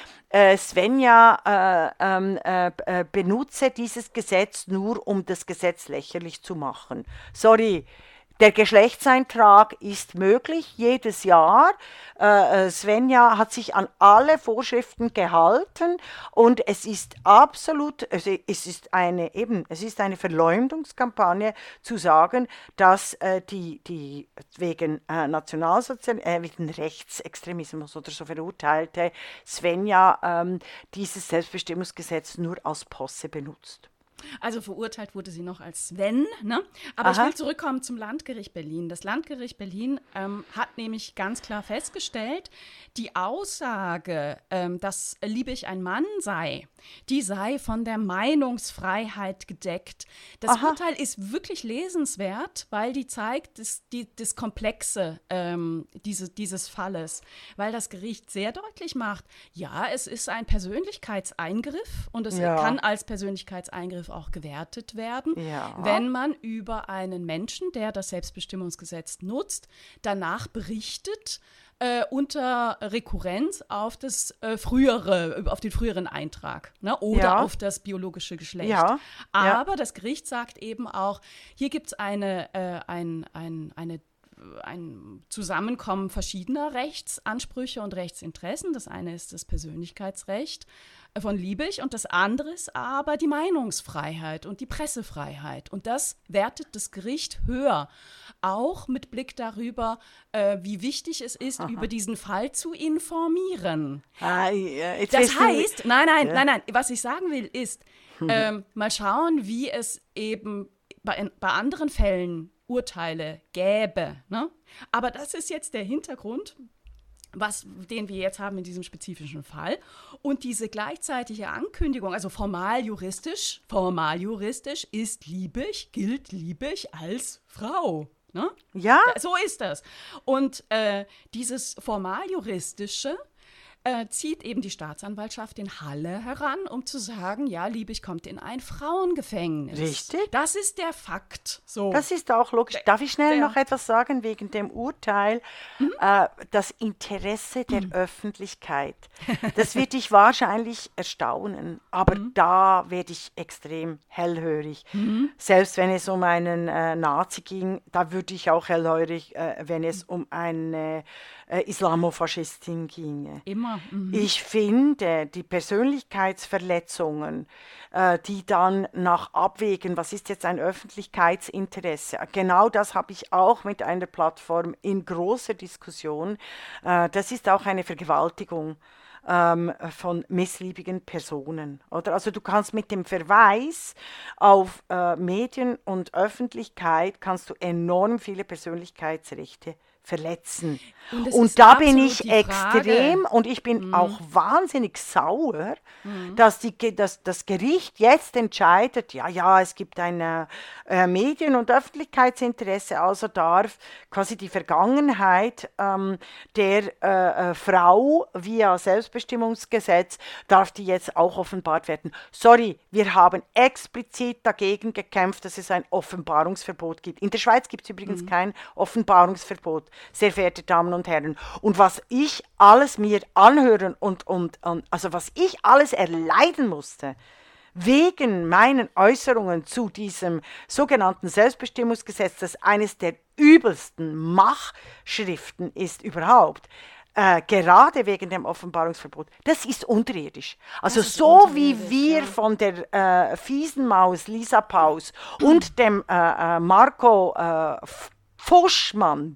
Svenja benutze dieses Gesetz nur, um das Gesetz lächerlich zu machen. Sorry, der Geschlechtseintrag ist möglich jedes Jahr. Svenja hat sich an alle Vorschriften gehalten und es ist absolut, es ist eine Verleumdungskampagne zu sagen, dass die wegen wegen Rechtsextremismus oder so verurteilte Svenja dieses Selbstbestimmungsgesetz nur als Posse benutzt. Also verurteilt wurde sie noch als Sven, ne? Aber ich will zurückkommen zum Landgericht Berlin. Das Landgericht Berlin hat nämlich ganz klar festgestellt, die Aussage, dass Liebig ein Mann sei, die sei von der Meinungsfreiheit gedeckt. Das Urteil ist wirklich lesenswert, weil die zeigt das Komplexe dieses Falles, weil das Gericht sehr deutlich macht, ja, es ist ein Persönlichkeitseingriff und es kann als Persönlichkeitseingriff auch gewertet werden, wenn man über einen Menschen, der das Selbstbestimmungsgesetz nutzt, danach berichtet, unter Rekurrenz auf den früheren Eintrag, ne, oder auf das biologische Geschlecht. Ja. Aber das Gericht sagt eben auch, hier gibt es ein Zusammenkommen verschiedener Rechtsansprüche und Rechtsinteressen. Das eine ist das Persönlichkeitsrecht von Liebig und das andere ist aber die Meinungsfreiheit und die Pressefreiheit. Und das wertet das Gericht höher, auch mit Blick darüber, wie wichtig es ist, über diesen Fall zu informieren. Das heißt, nein, was ich sagen will ist, mal schauen, wie es eben bei anderen Fällen Urteile gäbe. Ne? Aber das ist jetzt der Hintergrund, den wir jetzt haben in diesem spezifischen Fall. Und diese gleichzeitige Ankündigung, also formal juristisch gilt Liebig als Frau. Ne? Ja. So ist das. Und dieses formal juristische zieht eben die Staatsanwaltschaft in Halle heran, um zu sagen, ja, Liebig kommt in ein Frauengefängnis. Richtig. Das ist der Fakt. So. Das ist auch logisch. Darf ich schnell noch etwas sagen wegen dem Urteil? Das Interesse der Öffentlichkeit. Das wird dich wahrscheinlich erstaunen, aber da werde ich extrem hellhörig. Selbst wenn es um einen Nazi ging, da würde ich auch hellhörig, wenn es um eine Islamofaschistin ginge. Immer. Ich finde, die Persönlichkeitsverletzungen, die dann nach Abwägen, was ist jetzt ein Öffentlichkeitsinteresse, genau das habe ich auch mit einer Plattform in großer Diskussion. Das ist auch eine Vergewaltigung von missliebigen Personen. Oder? Also du kannst mit dem Verweis auf Medien und Öffentlichkeit kannst du enorm viele Persönlichkeitsrechte verletzen. Und da bin ich extrem und ich bin auch wahnsinnig sauer, dass das Gericht jetzt entscheidet, ja, es gibt ein Medien- und Öffentlichkeitsinteresse, also darf quasi die Vergangenheit der Frau via Selbstbestimmungsgesetz, darf die jetzt auch offenbart werden. Sorry, wir haben explizit dagegen gekämpft, dass es ein Offenbarungsverbot gibt. In der Schweiz gibt es übrigens kein Offenbarungsverbot, sehr verehrte Damen und Herren. Und was ich alles mir anhören und also was ich alles erleiden musste, wegen meinen Äußerungen zu diesem sogenannten Selbstbestimmungsgesetz, das eines der übelsten Machschriften ist überhaupt, gerade wegen dem Offenbarungsverbot, das ist unterirdisch. Also so wie wir von der fiesen Maus Lisa Paus und dem Marco Buschmann,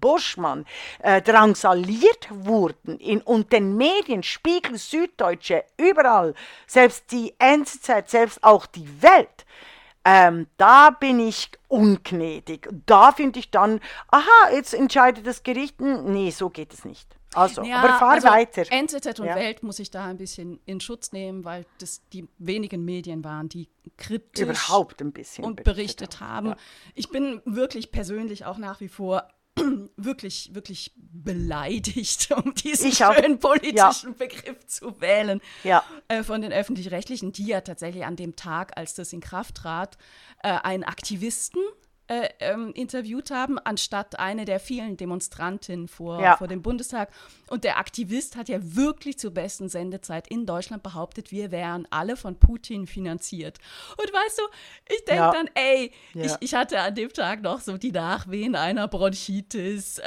drangsaliert wurden und den Medien, Spiegel, Süddeutsche, überall, selbst die NZZ, selbst auch die Welt, da bin ich ungnädig. Da finde ich dann, aha, jetzt entscheidet das Gericht, nee, so geht es nicht. Also, ja, aber fahr weiter. NZZ und Welt muss ich da ein bisschen in Schutz nehmen, weil das die wenigen Medien waren, die kritisch überhaupt ein bisschen und berichtet haben. Ja. Ich bin wirklich persönlich auch nach wie vor wirklich, wirklich beleidigt, um diesen schönen politischen Begriff zu wählen, von den Öffentlich-Rechtlichen, die ja tatsächlich an dem Tag, als das in Kraft trat, einen Aktivisten interviewt haben, anstatt eine der vielen Demonstrantinnen vor dem Bundestag. Und der Aktivist hat ja wirklich zur besten Sendezeit in Deutschland behauptet, wir wären alle von Putin finanziert. Und weißt du, ich denke dann, ich hatte an dem Tag noch so die Nachwehen einer Bronchitis,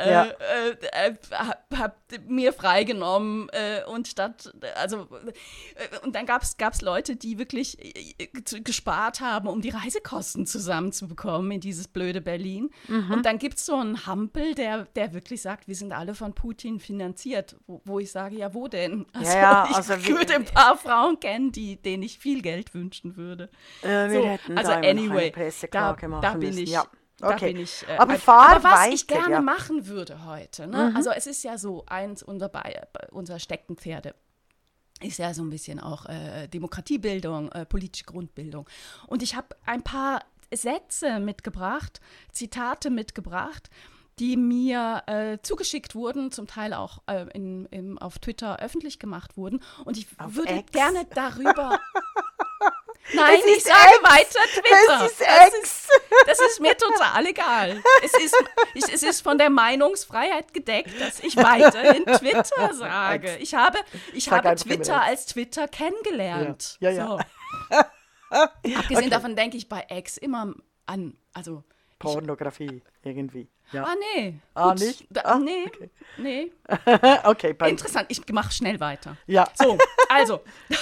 hab mir freigenommen und und dann gab's Leute, die wirklich gespart haben, um die Reisekosten zusammenzubekommen in dieses blöde Berlin. Und dann gibt es so einen Hampel, der wirklich sagt, wir sind alle von Putin finanziert. Wo ich sage, ja, wo denn? Also ich würde ein paar Frauen kennen, denen ich viel Geld wünschen würde. Wir hätten also anyway, da bin ich. Okay. Da bin ich, aber was weiter, ich gerne machen würde heute, ne? Also es ist ja so, eins unserer Steckenpferde ist ja so ein bisschen auch Demokratiebildung, politische Grundbildung. Und ich habe ein paar Sätze mitgebracht, Zitate mitgebracht, die mir zugeschickt wurden, zum Teil auch auf Twitter öffentlich gemacht wurden. Und ich würde gerne darüber... Nein, ich sage weiter Twitter. Das ist mir total egal. Es ist von der Meinungsfreiheit gedeckt, dass ich weiterhin Twitter sage. Ich habe Twitter als Twitter kennengelernt. Ja. Abgesehen davon denke ich bei X immer an, also Pornografie irgendwie. Ja. Nee. Gut. Nicht? Nee. Okay, interessant, ich mache schnell weiter. Ja. So, also,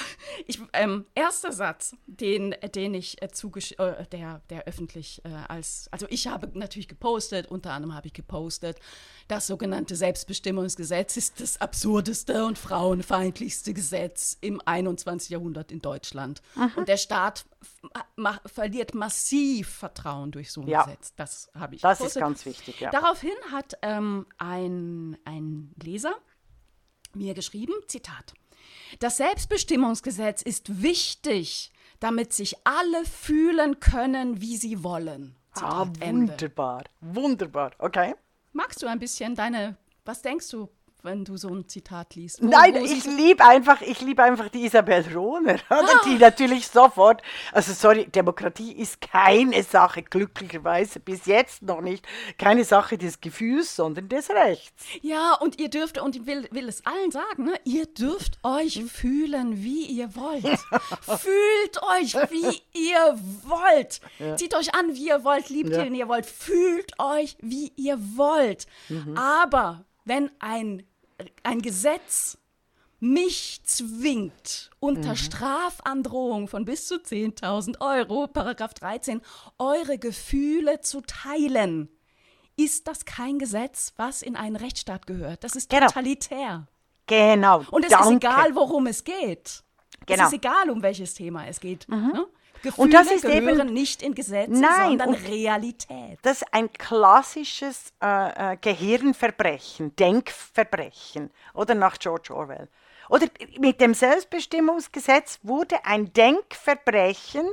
erster Satz, den ich der öffentlich also ich habe natürlich gepostet, unter anderem habe ich gepostet, das sogenannte Selbstbestimmungsgesetz ist das absurdeste und frauenfeindlichste Gesetz im 21. Jahrhundert in Deutschland. Und der Staat verliert massiv Vertrauen durch so ein Gesetz. Das habe ich gepostet. Das ist ganz wichtig, ja. Daraufhin hat ein Leser mir geschrieben, Zitat: Das Selbstbestimmungsgesetz ist wichtig, damit sich alle fühlen können, wie sie wollen. Zitat Ende. Wunderbar, wunderbar, okay. Magst du ein bisschen was denkst du, wenn du so ein Zitat liest? Nein, ich liebe einfach die Isabel Rohner, die natürlich sofort, also sorry, Demokratie ist keine Sache, glücklicherweise bis jetzt noch nicht, keine Sache des Gefühls, sondern des Rechts. Ja, und ihr dürft, und ich will es allen sagen, ne? Ihr dürft euch fühlen, wie ihr wollt. Fühlt euch, wie ihr wollt. Ja. Zieht euch an, wie ihr wollt, liebt ihr, wenn ihr wollt. Fühlt euch, wie ihr wollt. Aber wenn ein Gesetz mich zwingt, unter Strafandrohung von bis zu 10.000 €, Paragraph 13, eure Gefühle zu teilen, ist das kein Gesetz, was in einen Rechtsstaat gehört. Das ist totalitär. Genau. Und es ist egal, worum es geht. Es ist egal, um welches Thema es geht. Ne? Gefühle und das ist gehören eben, nicht in Gesetze, sondern Realität. Das ist ein klassisches Gehirnverbrechen, Denkverbrechen, oder nach George Orwell. Oder mit dem Selbstbestimmungsgesetz wurde ein Denkverbrechen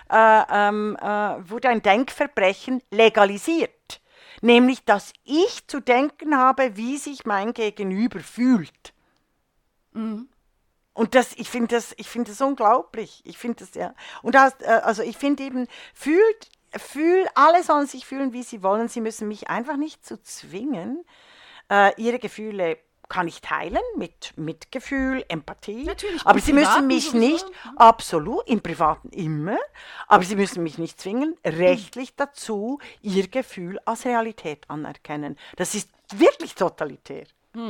legalisiert. Nämlich, dass ich zu denken habe, wie sich mein Gegenüber fühlt. Mhm. Und ich finde das unglaublich. Ich finde das, ja. Und ich finde eben, alle sollen sich fühlen, wie sie wollen. Sie müssen mich einfach nicht zu zwingen. Ihre Gefühle kann ich teilen mit Mitgefühl, Empathie. Natürlich, aber sie müssen mich sowieso nicht, absolut, im Privaten immer, aber sie müssen mich nicht zwingen, rechtlich dazu ihr Gefühl als Realität anerkennen. Das ist wirklich totalitär.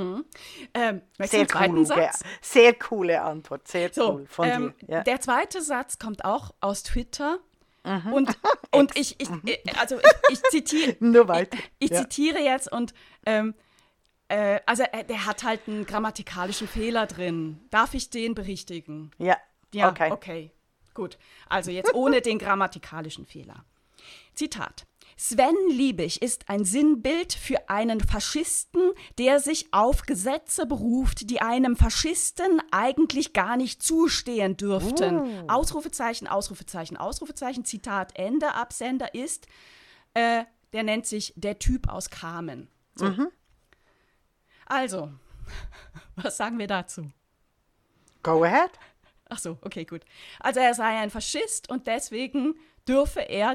Sehr coole Antwort, sehr cool von dir. Ja. Der zweite Satz kommt auch aus Twitter und ich zitiere, nur weiter. Ich zitiere jetzt und also der hat halt einen grammatikalischen Fehler drin. Darf ich den berichtigen? Ja, okay, gut. Also jetzt ohne den grammatikalischen Fehler. Zitat: Sven Liebig ist ein Sinnbild für einen Faschisten, der sich auf Gesetze beruft, die einem Faschisten eigentlich gar nicht zustehen dürften. Ausrufezeichen, Ausrufezeichen, Ausrufezeichen, Zitat Ende. Absender ist, der nennt sich der Typ aus Kamen. So. Also, was sagen wir dazu? Go ahead. Ach so, okay, gut. Also er sei ein Faschist und deswegen dürfe er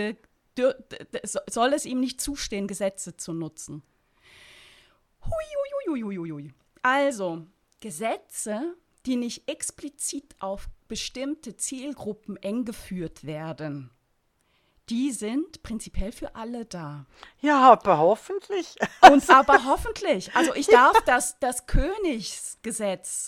soll es ihm nicht zustehen, Gesetze zu nutzen. Hui. Also, Gesetze, die nicht explizit auf bestimmte Zielgruppen eng geführt werden, die sind prinzipiell für alle da. Ja, aber hoffentlich. Aber hoffentlich. Also ich darf das Königsgesetz,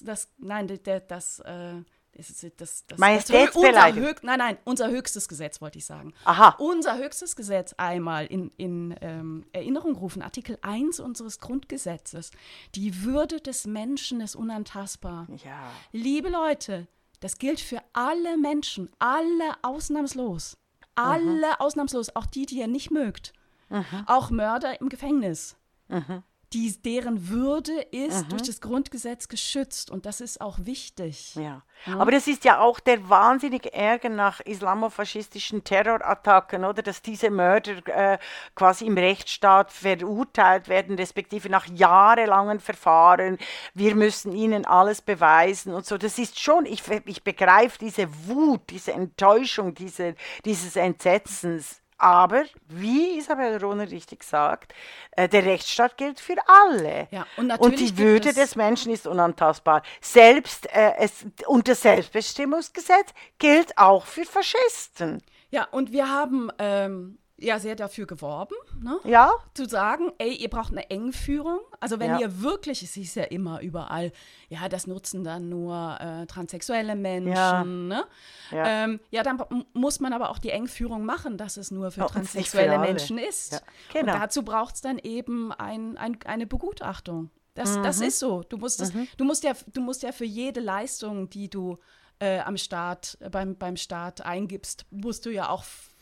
Majestätsbeleidigung. Unser höchstes Gesetz, wollte ich sagen. Aha. Unser höchstes Gesetz einmal in Erinnerung rufen. Artikel 1 unseres Grundgesetzes. Die Würde des Menschen ist unantastbar. Ja. Liebe Leute, das gilt für alle Menschen, alle ausnahmslos. Alle ausnahmslos, auch die ihr nicht mögt. Auch Mörder im Gefängnis. Deren Würde ist durch das Grundgesetz geschützt und das ist auch wichtig. Ja. Aber das ist ja auch der wahnsinnige Ärger nach islamofaschistischen Terrorattacken, oder? Dass diese Mörder quasi im Rechtsstaat verurteilt werden, respektive nach jahrelangen Verfahren. Wir müssen ihnen alles beweisen und so. Das ist schon, ich begreife diese Wut, diese Enttäuschung, dieses Entsetzens. Aber, wie Isabel Rohner richtig sagt, der Rechtsstaat gilt für alle. Ja, und die Würde des Menschen ist unantastbar. Und das Selbstbestimmungsgesetz gilt auch für Faschisten. Ja, und wir haben sehr dafür geworben, ne? Ja. Zu sagen, ihr braucht eine Engführung. Also wenn ihr wirklich, es ist ja immer überall, ja, das nutzen dann nur transsexuelle Menschen, ne? Ja. Dann muss man aber auch die Engführung machen, dass es nur für transsexuelle Menschen ist. Ja, genau. Und dazu braucht es dann eben eine Begutachtung. Das ist so. Du musst ja für jede Leistung, die du beim Staat eingibst, musst du ja auch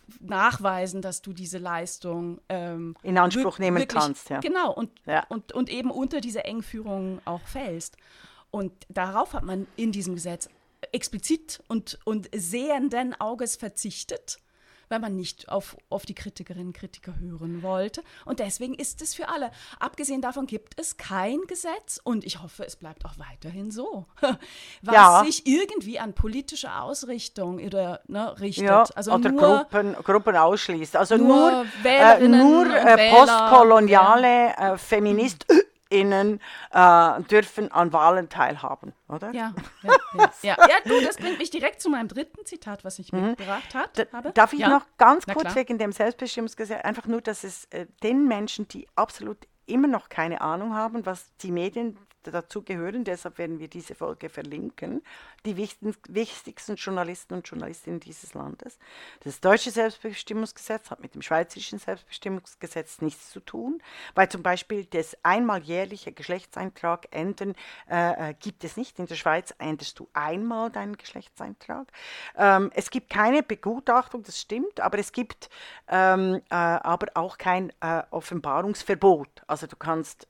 nachweisen, dass du diese Leistung in Anspruch nehmen wirklich, kannst. Ja. Genau, und eben unter diese Engführung auch fällst. Und darauf hat man in diesem Gesetz explizit und sehenden Auges verzichtet, weil man nicht auf die Kritikerinnen und Kritiker hören wollte. Und deswegen ist es für alle. Abgesehen davon gibt es kein Gesetz, und ich hoffe, es bleibt auch weiterhin so, was sich irgendwie an politische Ausrichtung richtet. Ja, also oder nur Gruppen ausschließt. Also nur Wählerinnen und Wähler, postkoloniale FeministInnen dürfen an Wahlen teilhaben, oder? Ja, du, das bringt mich direkt zu meinem dritten Zitat, was ich mitgebracht habe. Darf ich noch ganz kurz klar. wegen dem Selbstbestimmungsgesetz, einfach nur, dass es den Menschen, die absolut immer noch keine Ahnung haben, was die Medien dazu gehören, deshalb werden wir diese Folge verlinken, die wichtigsten Journalisten und Journalistinnen dieses Landes. Das deutsche Selbstbestimmungsgesetz hat mit dem schweizerischen Selbstbestimmungsgesetz nichts zu tun, weil zum Beispiel das einmal jährliche Geschlechtseintrag ändern gibt es nicht. In der Schweiz änderst du einmal deinen Geschlechtseintrag. Es gibt keine Begutachtung, das stimmt, aber es gibt aber auch kein Offenbarungsverbot. Also du kannst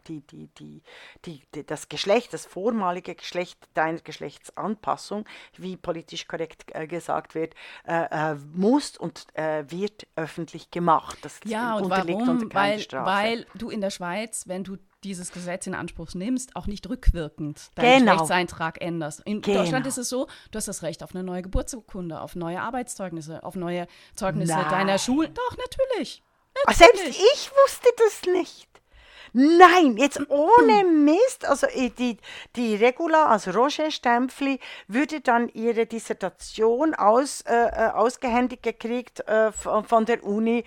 das Geschlecht, das vormalige Geschlecht deiner Geschlechtsanpassung, wie politisch korrekt gesagt wird, muss und wird öffentlich gemacht. Das und unterliegt warum? unter keine Strafe. Weil du in der Schweiz, wenn du dieses Gesetz in Anspruch nimmst, auch nicht rückwirkend deinen Geschlechtseintrag änderst. In Deutschland ist es so, du hast das Recht auf eine neue Geburtsurkunde, auf neue Arbeitszeugnisse, auf neue Zeugnisse deiner Schulen. Doch, natürlich. Selbst ich wusste das nicht. Nein, jetzt ohne Mist, also die Regula, also Roger Stempfli, würde dann ihre Dissertation ausgehändigt gekriegt von der Uni,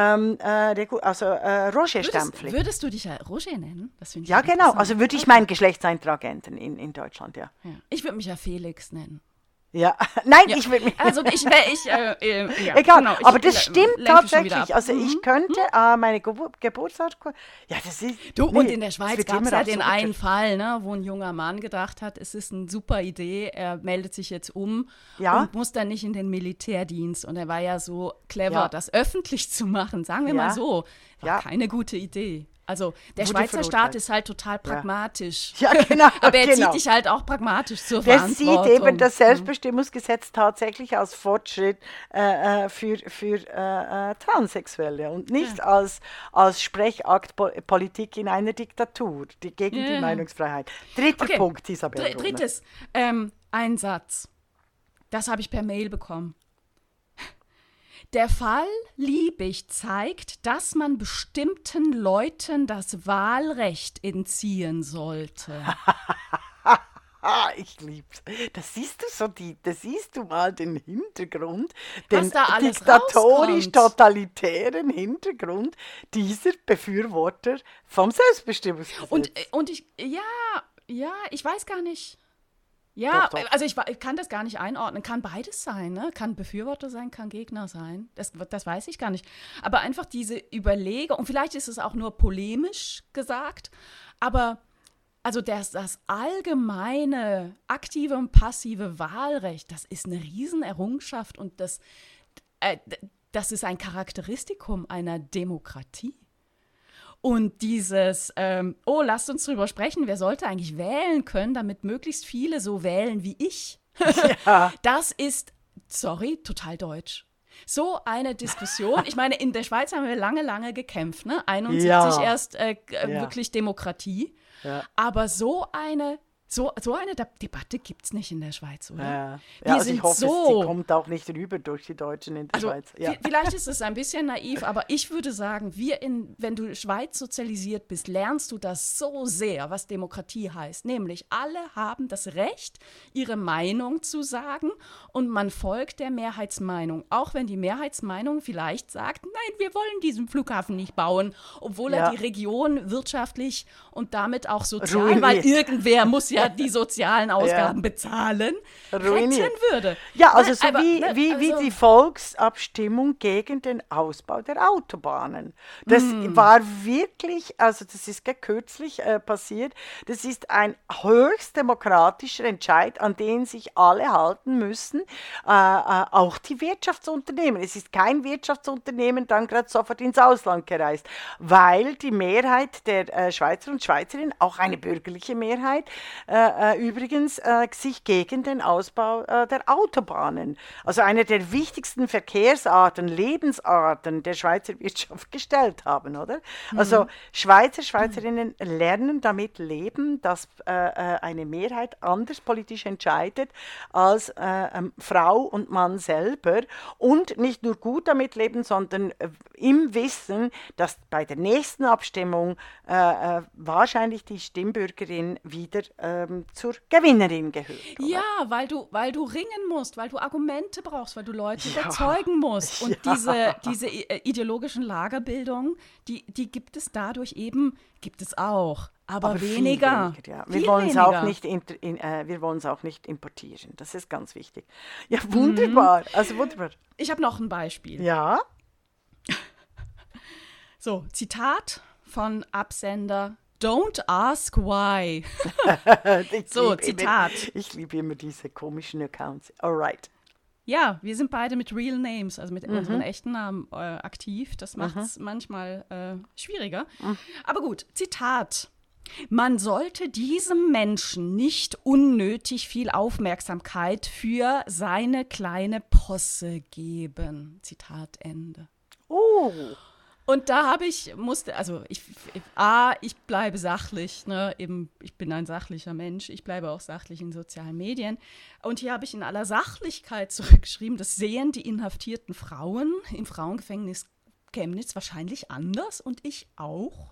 Roger Stempfli. Würdest du dich ja Roger nennen? Das finde ich ja, genau, also würde ich meinen Geschlechtseintrag ändern in Deutschland, ja. Ich würde mich ja Felix nennen. Ja, nein, ich will mich. Also egal, genau, aber das stimmt tatsächlich. Also ich könnte meine Geburtsurkunde. Ja, das ist. Du, und in der Schweiz gab es ja den einen Fall, wo ein junger Mann gedacht hat, es ist eine super Idee, er meldet sich jetzt und muss dann nicht in den Militärdienst. Und er war ja so clever, das öffentlich zu machen, sagen wir mal so. War keine gute Idee. Also der Schweizer Staat ist halt total pragmatisch. Ja, genau. Aber er zieht dich halt auch pragmatisch zur Verantwortung. Der sieht eben das Selbstbestimmungsgesetz tatsächlich als Fortschritt für Transsexuelle und nicht als Sprechakt Politik in einer Diktatur, gegen die Meinungsfreiheit. Dritter Punkt, Isabel. Drittes, ein Satz. Das habe ich per Mail bekommen. Der Fall Liebig zeigt, dass man bestimmten Leuten das Wahlrecht entziehen sollte. Ich lieb's. Da siehst du mal den Hintergrund, den diktatorisch-totalitären Hintergrund dieser Befürworter vom Selbstbestimmungsgesetz. Und ich weiß gar nicht. Ja, doch. Also ich kann das gar nicht einordnen. Kann beides sein, ne? Kann Befürworter sein, kann Gegner sein. Das weiß ich gar nicht. Aber einfach diese Überlegung, und vielleicht ist es auch nur polemisch gesagt, aber also das allgemeine aktive und passive Wahlrecht, das ist eine Riesenerrungenschaft und das ist ein Charakteristikum einer Demokratie. Und dieses, lasst uns drüber sprechen, wer sollte eigentlich wählen können, damit möglichst viele so wählen wie ich. Ja. Das ist, total deutsch. So eine Diskussion, ich meine, in der Schweiz haben wir lange gekämpft, ne? 71 erst wirklich Demokratie. Ja. Aber so eine Debatte gibt es nicht in der Schweiz, oder? Also ich hoffe, sie kommt auch nicht rüber durch die Deutschen in der Schweiz. Ja. Vielleicht ist es ein bisschen naiv, aber ich würde sagen, wenn du Schweiz sozialisiert bist, lernst du das so sehr, was Demokratie heißt. Nämlich, alle haben das Recht, ihre Meinung zu sagen und man folgt der Mehrheitsmeinung. Auch wenn die Mehrheitsmeinung vielleicht sagt, nein, wir wollen diesen Flughafen nicht bauen, obwohl er die Region wirtschaftlich und damit auch sozial, weil irgendwer muss ja ja die sozialen Ausgaben bezahlen, ruiniert retten würde. Ja, also so Aber, wie die Volksabstimmung gegen den Ausbau der Autobahnen. Das war wirklich, also das ist kürzlich passiert, das ist ein höchst demokratischer Entscheid, an den sich alle halten müssen, auch die Wirtschaftsunternehmen. Es ist kein Wirtschaftsunternehmen dann gerade sofort ins Ausland gereist, weil die Mehrheit der Schweizer und Schweizerinnen, auch eine bürgerliche Mehrheit, übrigens sich gegen den Ausbau der Autobahnen, also einer der wichtigsten Verkehrsarten, Lebensarten der Schweizer Wirtschaft gestellt haben, oder? Also Schweizerinnen lernen damit leben, dass eine Mehrheit anders politisch entscheidet als Frau und Mann selber und nicht nur gut damit leben, sondern im Wissen, dass bei der nächsten Abstimmung wahrscheinlich die Stimmbürgerin wieder zur Gewinnerin gehört. Oder? Ja, weil du ringen musst, weil du Argumente brauchst, weil du Leute überzeugen musst. Und diese ideologischen Lagerbildungen, die gibt es dadurch eben, gibt es auch. Aber weniger. Ja. Wir wollen es auch nicht importieren. Das ist ganz wichtig. Ja, wunderbar. Also wunderbar. Ich habe noch ein Beispiel. Ja. So, Zitat von Absender Don't ask why. Zitat. Ich liebe immer diese komischen Accounts. Alright. Ja, wir sind beide mit Real Names, also mit unseren echten Namen aktiv. Das macht es manchmal schwieriger. Aber gut, Zitat. Man sollte diesem Menschen nicht unnötig viel Aufmerksamkeit für seine kleine Posse geben. Zitat Ende. Oh. Und da ich bleibe sachlich, ne? Eben, ich bin ein sachlicher Mensch, ich bleibe auch sachlich in sozialen Medien. Und hier habe ich in aller Sachlichkeit zurückgeschrieben, das sehen die inhaftierten Frauen im Frauengefängnis Chemnitz wahrscheinlich anders und ich auch.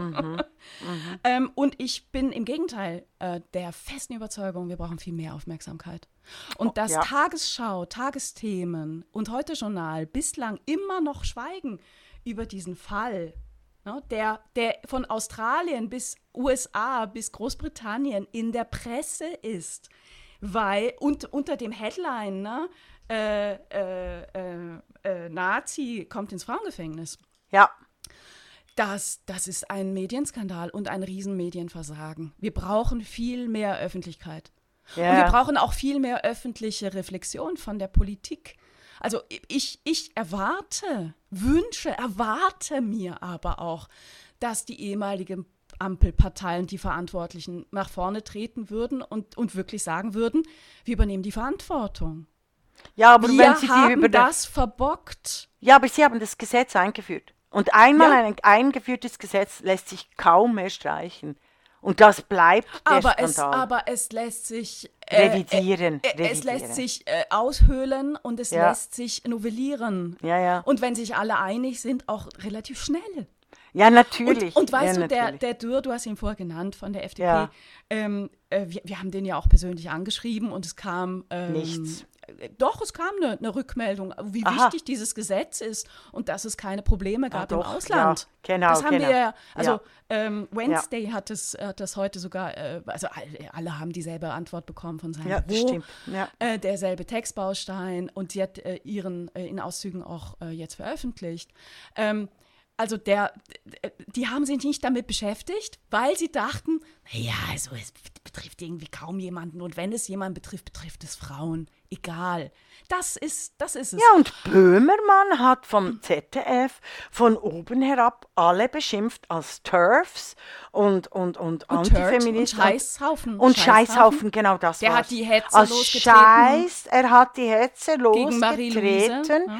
Und ich bin im Gegenteil der festen Überzeugung, wir brauchen viel mehr Aufmerksamkeit. Und dass Tagesschau, Tagesthemen und Heute-Journal bislang immer noch schweigen über diesen Fall, ne, der von Australien bis USA bis Großbritannien in der Presse ist, weil unter dem Headline, ne, Nazi kommt ins Frauengefängnis. Ja. Das ist ein Medienskandal und ein Riesenmedienversagen. Wir brauchen viel mehr Öffentlichkeit. Yeah. Und wir brauchen auch viel mehr öffentliche Reflexion von der Politik. Also ich erwarte mir aber auch, dass die ehemaligen Ampelparteien, die Verantwortlichen, nach vorne treten würden und wirklich sagen würden, wir übernehmen die Verantwortung. Ja, aber wir wenn Sie haben das verbockt. Ja, aber Sie haben das Gesetz eingeführt. Und einmal ein eingeführtes Gesetz lässt sich kaum mehr streichen. Und das bleibt der Skandal. Aber es lässt sich revidieren. Es lässt sich aushöhlen und es lässt sich novellieren. Ja. Und wenn sich alle einig sind, auch relativ schnell. Ja, natürlich. Und weißt du, der Dürr, du hast ihn vorher genannt von der FDP, wir haben den ja auch persönlich angeschrieben und es kam nichts. Doch, es kam eine Rückmeldung, wie wichtig dieses Gesetz ist und dass es keine Probleme gab im Ausland. Ja, genau, das haben wir ja, also Wednesday hat das heute sogar, also alle haben dieselbe Antwort bekommen von seinem Büro. Stimmt. Ja. Derselbe Textbaustein und sie hat ihren in Auszügen auch jetzt veröffentlicht. Also die haben sich nicht damit beschäftigt, weil sie dachten, naja, also es betrifft irgendwie kaum jemanden und wenn es jemanden betrifft, betrifft es Frauen. Egal. Das ist es. Ja, und Böhmermann hat vom ZDF von oben herab alle beschimpft als TERFs und Antifeministen. Und Scheißhaufen, genau das Der war's. hat die Hetze als losgetreten. Er hat die Hetze losgetreten.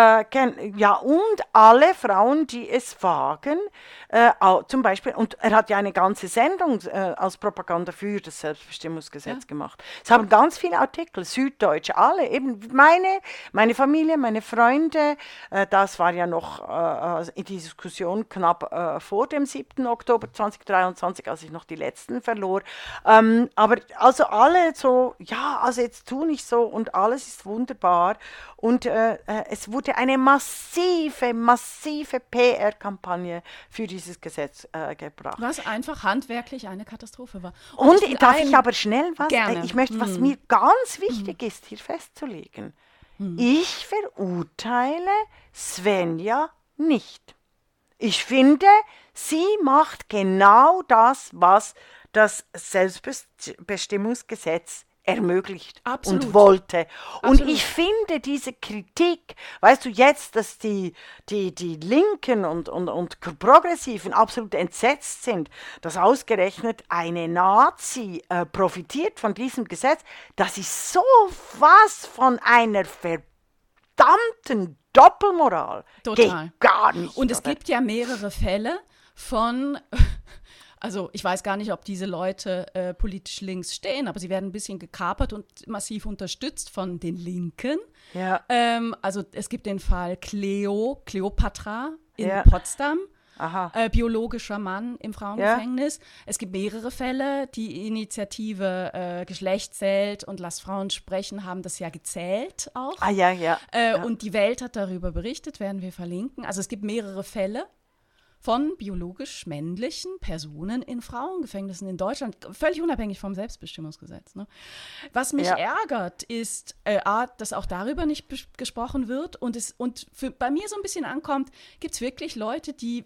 Und alle Frauen, die es wagen, zum Beispiel, und er hat ja eine ganze Sendung als Propaganda für das Selbstbestimmungsgesetz gemacht. Es haben ganz viele Artikel, Süddeutsche, alle, eben meine Familie, meine Freunde, das war ja noch die Diskussion knapp vor dem 7. Oktober 2023, als ich noch die letzten verlor. Aber also alle so, ja, also jetzt tu nicht so und alles ist wunderbar. Und es wurde eine massive PR-Kampagne für dieses Gesetz gebracht. Was einfach handwerklich eine eine Katastrophe war. Und darf ich aber schnell was? Gerne. Ich möchte, was mir ganz wichtig ist, hier festzulegen. Ich verurteile Svenja nicht. Ich finde, sie macht genau das, was das Selbstbestimmungsgesetz ermöglicht Absolut. und wollte. Und Absolut. ich finde diese Kritik, weißt du jetzt, dass die Linken und Progressiven absolut entsetzt sind, dass ausgerechnet eine Nazi profitiert von diesem Gesetz, das ist so was von einer verdammten Doppelmoral. Total. Geht gar nicht. Und es oder? gibt ja mehrere Fälle von, also ich weiß gar nicht, ob diese Leute politisch links stehen, aber sie werden ein bisschen gekapert und massiv unterstützt von den Linken. Ja. Also es gibt den Fall Kleopatra in Ja. Potsdam. Aha. Biologischer Mann im Frauengefängnis. Es gibt mehrere Fälle. Die Initiative Geschlecht zählt und Lass Frauen sprechen haben das ja gezählt auch. Ah ja, ja. Und die Welt hat darüber berichtet, werden wir verlinken. Also es gibt mehrere Fälle von biologisch männlichen Personen in Frauengefängnissen in Deutschland, völlig unabhängig vom Selbstbestimmungsgesetz. Ne? Was mich ärgert, ist, dass auch darüber nicht gesprochen wird und bei mir so ein bisschen ankommt, gibt es wirklich Leute, die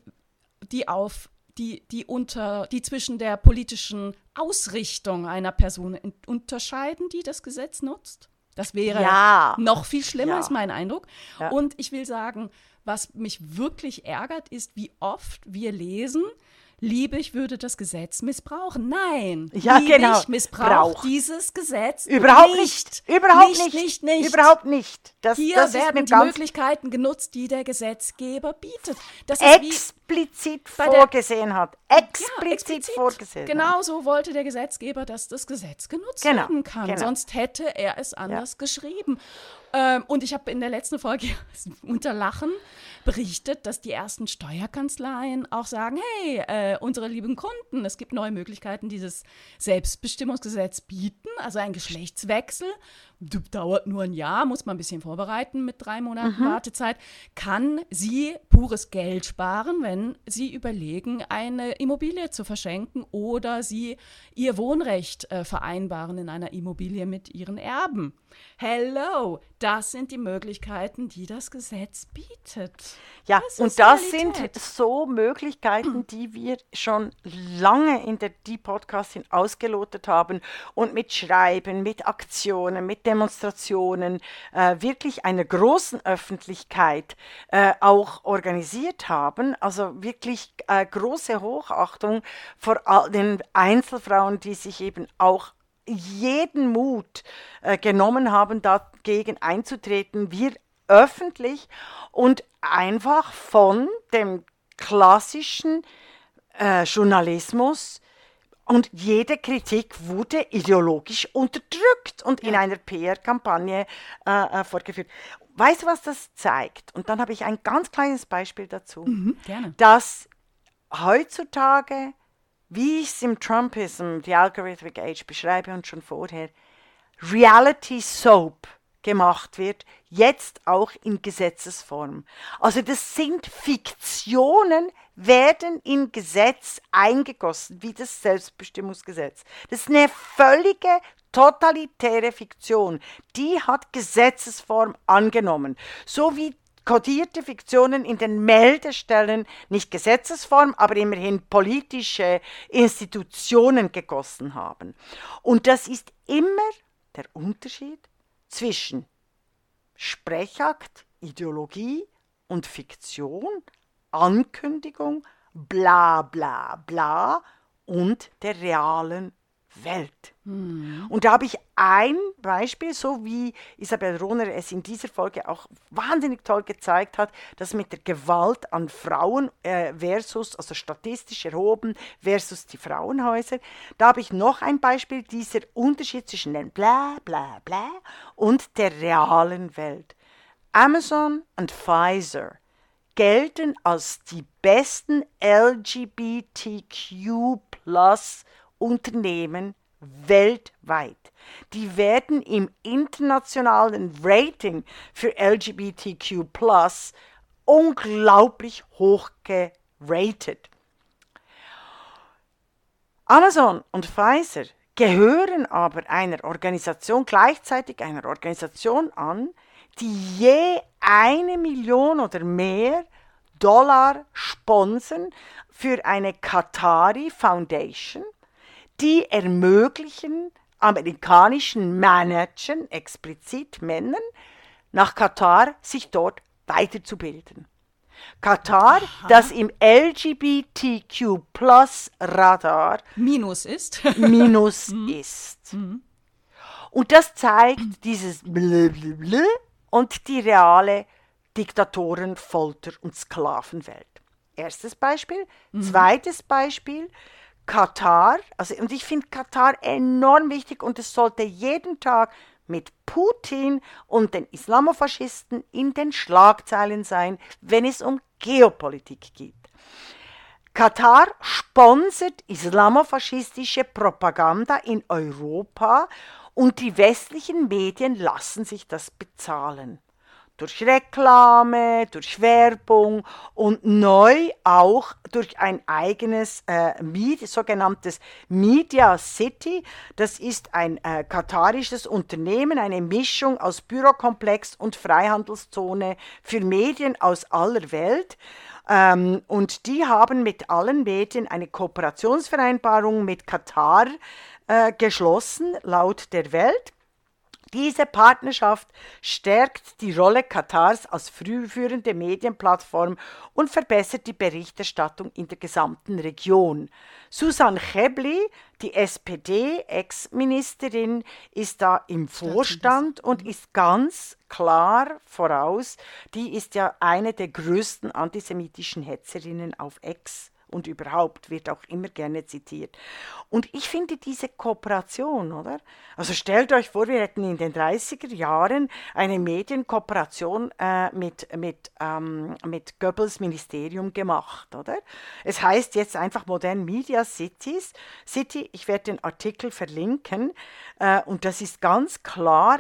zwischen der politischen Ausrichtung einer Person unterscheiden, die das Gesetz nutzt. Das wäre noch viel schlimmer, ist mein Eindruck. Ja. Und ich will sagen, was mich wirklich ärgert, ist, wie oft wir lesen, Liebig würde das Gesetz missbrauchen. Nein, Liebig missbraucht dieses Gesetz überhaupt nicht. Überhaupt nicht. Überhaupt nicht. Hier werden die Möglichkeiten genutzt, die der Gesetzgeber bietet. Das ist explizit vorgesehen hat. Explizit vorgesehen. Genau so wollte der Gesetzgeber, dass das Gesetz genutzt werden kann. Genau. Sonst hätte er es anders geschrieben. Und ich habe in der letzten Folge unter Lachen berichtet, dass die ersten Steuerkanzleien auch sagen, hey, unsere lieben Kunden, es gibt neue Möglichkeiten, dieses Selbstbestimmungsgesetz bieten, also ein Geschlechtswechsel, dauert nur ein Jahr, muss man ein bisschen vorbereiten mit 3 Monaten Wartezeit, kann sie pures Geld sparen, wenn sie überlegen, eine Immobilie zu verschenken oder sie ihr Wohnrecht vereinbaren in einer Immobilie mit ihren Erben. Hello, das sind die Möglichkeiten, die das Gesetz bietet. Ja, und das sind so Möglichkeiten, die wir schon lange in der Die-Podcastin ausgelotet haben und mit Schreiben, mit Aktionen, mit Demonstrationen wirklich einer großen Öffentlichkeit auch organisiert haben. Also wirklich große Hochachtung vor all den Einzelfrauen, die sich eben auch jeden Mut genommen haben, dagegen einzutreten, wir öffentlich und einfach von dem klassischen Journalismus und jede Kritik wurde ideologisch unterdrückt und in einer PR-Kampagne fortgeführt. Weißt du, was das zeigt? Und dann habe ich ein ganz kleines Beispiel dazu, gerne. Dass heutzutage, wie ich es im Trumpism, die Algorithmic Age beschreibe und schon vorher, Reality Soap gemacht wird, jetzt auch in Gesetzesform. Also das sind Fiktionen, werden in Gesetz eingegossen, wie das Selbstbestimmungsgesetz. Das ist eine völlige totalitäre Fiktion. Die hat Gesetzesform angenommen. So wie kodierte Fiktionen in den Meldestellen nicht Gesetzesform, aber immerhin politische Institutionen gegossen haben. Und das ist immer der Unterschied zwischen Sprechakt, Ideologie und Fiktion, Ankündigung, bla bla bla und der realen Welt. Und da habe ich ein Beispiel, so wie Isabel Rohner es in dieser Folge auch wahnsinnig toll gezeigt hat, das mit der Gewalt an Frauen versus, also statistisch erhoben, versus die Frauenhäuser. Da habe ich noch ein Beispiel, dieser Unterschied zwischen dem bla bla bla und der realen Welt. Amazon und Pfizer gelten als die besten LGBTQ+Unternehmen weltweit. Die werden im internationalen Rating für LGBTQ+ unglaublich hoch geratet. Amazon und Pfizer gehören aber gleichzeitig einer Organisation an, die je 1 Million oder mehr Dollar sponsern für eine Qatari Foundation, die ermöglichen amerikanischen Managern, explizit Männern, nach Katar sich dort weiterzubilden. Katar, das im LGBTQ+-Radar Minus ist. Und das zeigt dieses Blablabla und die reale Diktatoren-, Folter- und Sklavenwelt. Erstes Beispiel. Zweites Beispiel, Katar. Und ich finde Katar enorm wichtig und es sollte jeden Tag mit Putin und den Islamofaschisten in den Schlagzeilen sein, wenn es um Geopolitik geht. Katar sponsert islamofaschistische Propaganda in Europa und die westlichen Medien lassen sich das bezahlen. Durch Reklame, durch Werbung und neu auch durch ein eigenes sogenanntes Media City. Das ist ein katarisches Unternehmen, eine Mischung aus Bürokomplex und Freihandelszone für Medien aus aller Welt. Und die haben mit allen Medien eine Kooperationsvereinbarung mit Katar geschlossen, laut der Welt. Diese Partnerschaft stärkt die Rolle Katars als führende Medienplattform und verbessert die Berichterstattung in der gesamten Region. Susan Chebli, die SPD-Ex-Ministerin, ist da im Vorstand und ist ganz klar voraus. Die ist ja eine der größten antisemitischen Hetzerinnen auf X. Und überhaupt wird auch immer gerne zitiert. Und ich finde diese Kooperation, oder? Also stellt euch vor, wir hätten in den 30er Jahren eine Medienkooperation mit Goebbels Ministerium gemacht, oder? Es heißt jetzt einfach modern Media City. Ich werde den Artikel verlinken. Und das ist ganz klar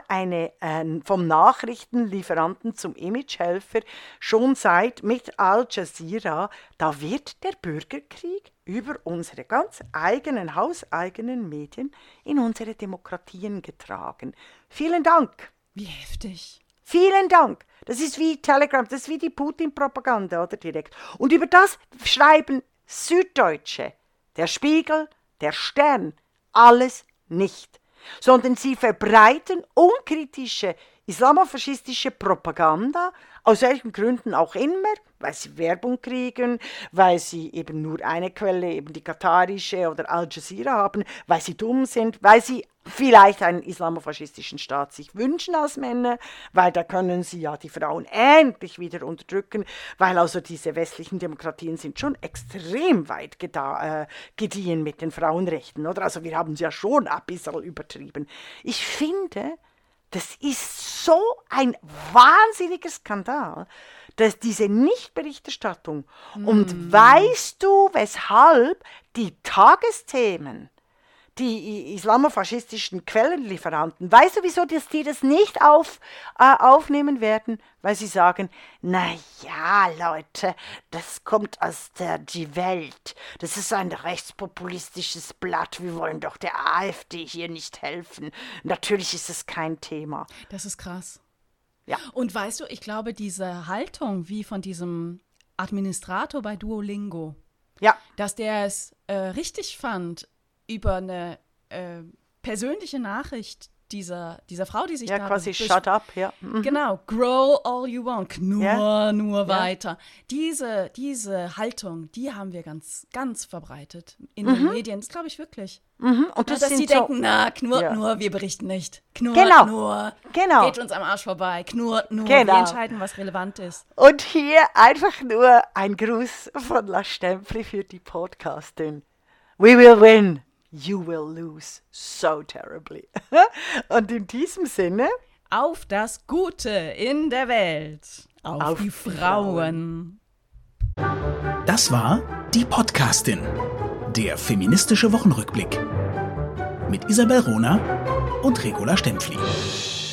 vom Nachrichtenlieferanten zum Imagehelfer schon mit Al Jazeera. Da wird der Bürgerkrieg über unsere ganz eigenen, hauseigenen Medien in unsere Demokratien getragen. Vielen Dank. Wie heftig. Vielen Dank. Das ist wie Telegram, das ist wie die Putin-Propaganda, oder direkt. Und über das schreiben Süddeutsche, der Spiegel, der Stern, alles nicht. Sondern sie verbreiten unkritische islamofaschistische Propaganda, aus welchen Gründen auch immer, weil sie Werbung kriegen, weil sie eben nur eine Quelle, eben die katarische oder Al Jazeera haben, weil sie dumm sind, weil sie vielleicht einen islamofaschistischen Staat sich wünschen als Männer, weil da können sie ja die Frauen endlich wieder unterdrücken, weil also diese westlichen Demokratien sind schon extrem weit gediehen mit den Frauenrechten, oder? Also wir haben es ja schon ein bisschen übertrieben. Ich finde, das ist so ein wahnsinniger Skandal, dass diese Nichtberichterstattung. Und weißt du, weshalb die Tagesthemen, die islamofaschistischen Quellenlieferanten, weißt du, wieso die das nicht aufnehmen werden? Weil sie sagen, na ja, Leute, das kommt aus Die Welt. Das ist ein rechtspopulistisches Blatt. Wir wollen doch der AfD hier nicht helfen. Natürlich ist es kein Thema. Das ist krass. Ja. Und weißt du, ich glaube, diese Haltung wie von diesem Administrator bei Duolingo, Ja. dass der es richtig fand, über eine persönliche Nachricht dieser Frau, die sich da... Ja, quasi shut up, ja. Genau, grow all you want, knurr Ja. nur Ja. weiter. Diese Haltung, die haben wir ganz, ganz verbreitet in den Medien, das glaube ich wirklich. Und das Dass sind die so, denken, na, knurrt Ja. nur, wir berichten nicht. Knurrt Genau. nur, Genau. geht uns am Arsch vorbei, knurrt nur, Genau. wir entscheiden, was relevant ist. Und hier einfach nur ein Gruß von La Stempfli für die Podcastin. We will win. You will lose so terribly. Und in diesem Sinne, Auf das Gute in der Welt. Auf die Frauen. Das war die Podcastin, der feministische Wochenrückblick mit Isabel Rohner und Regula Stempfli.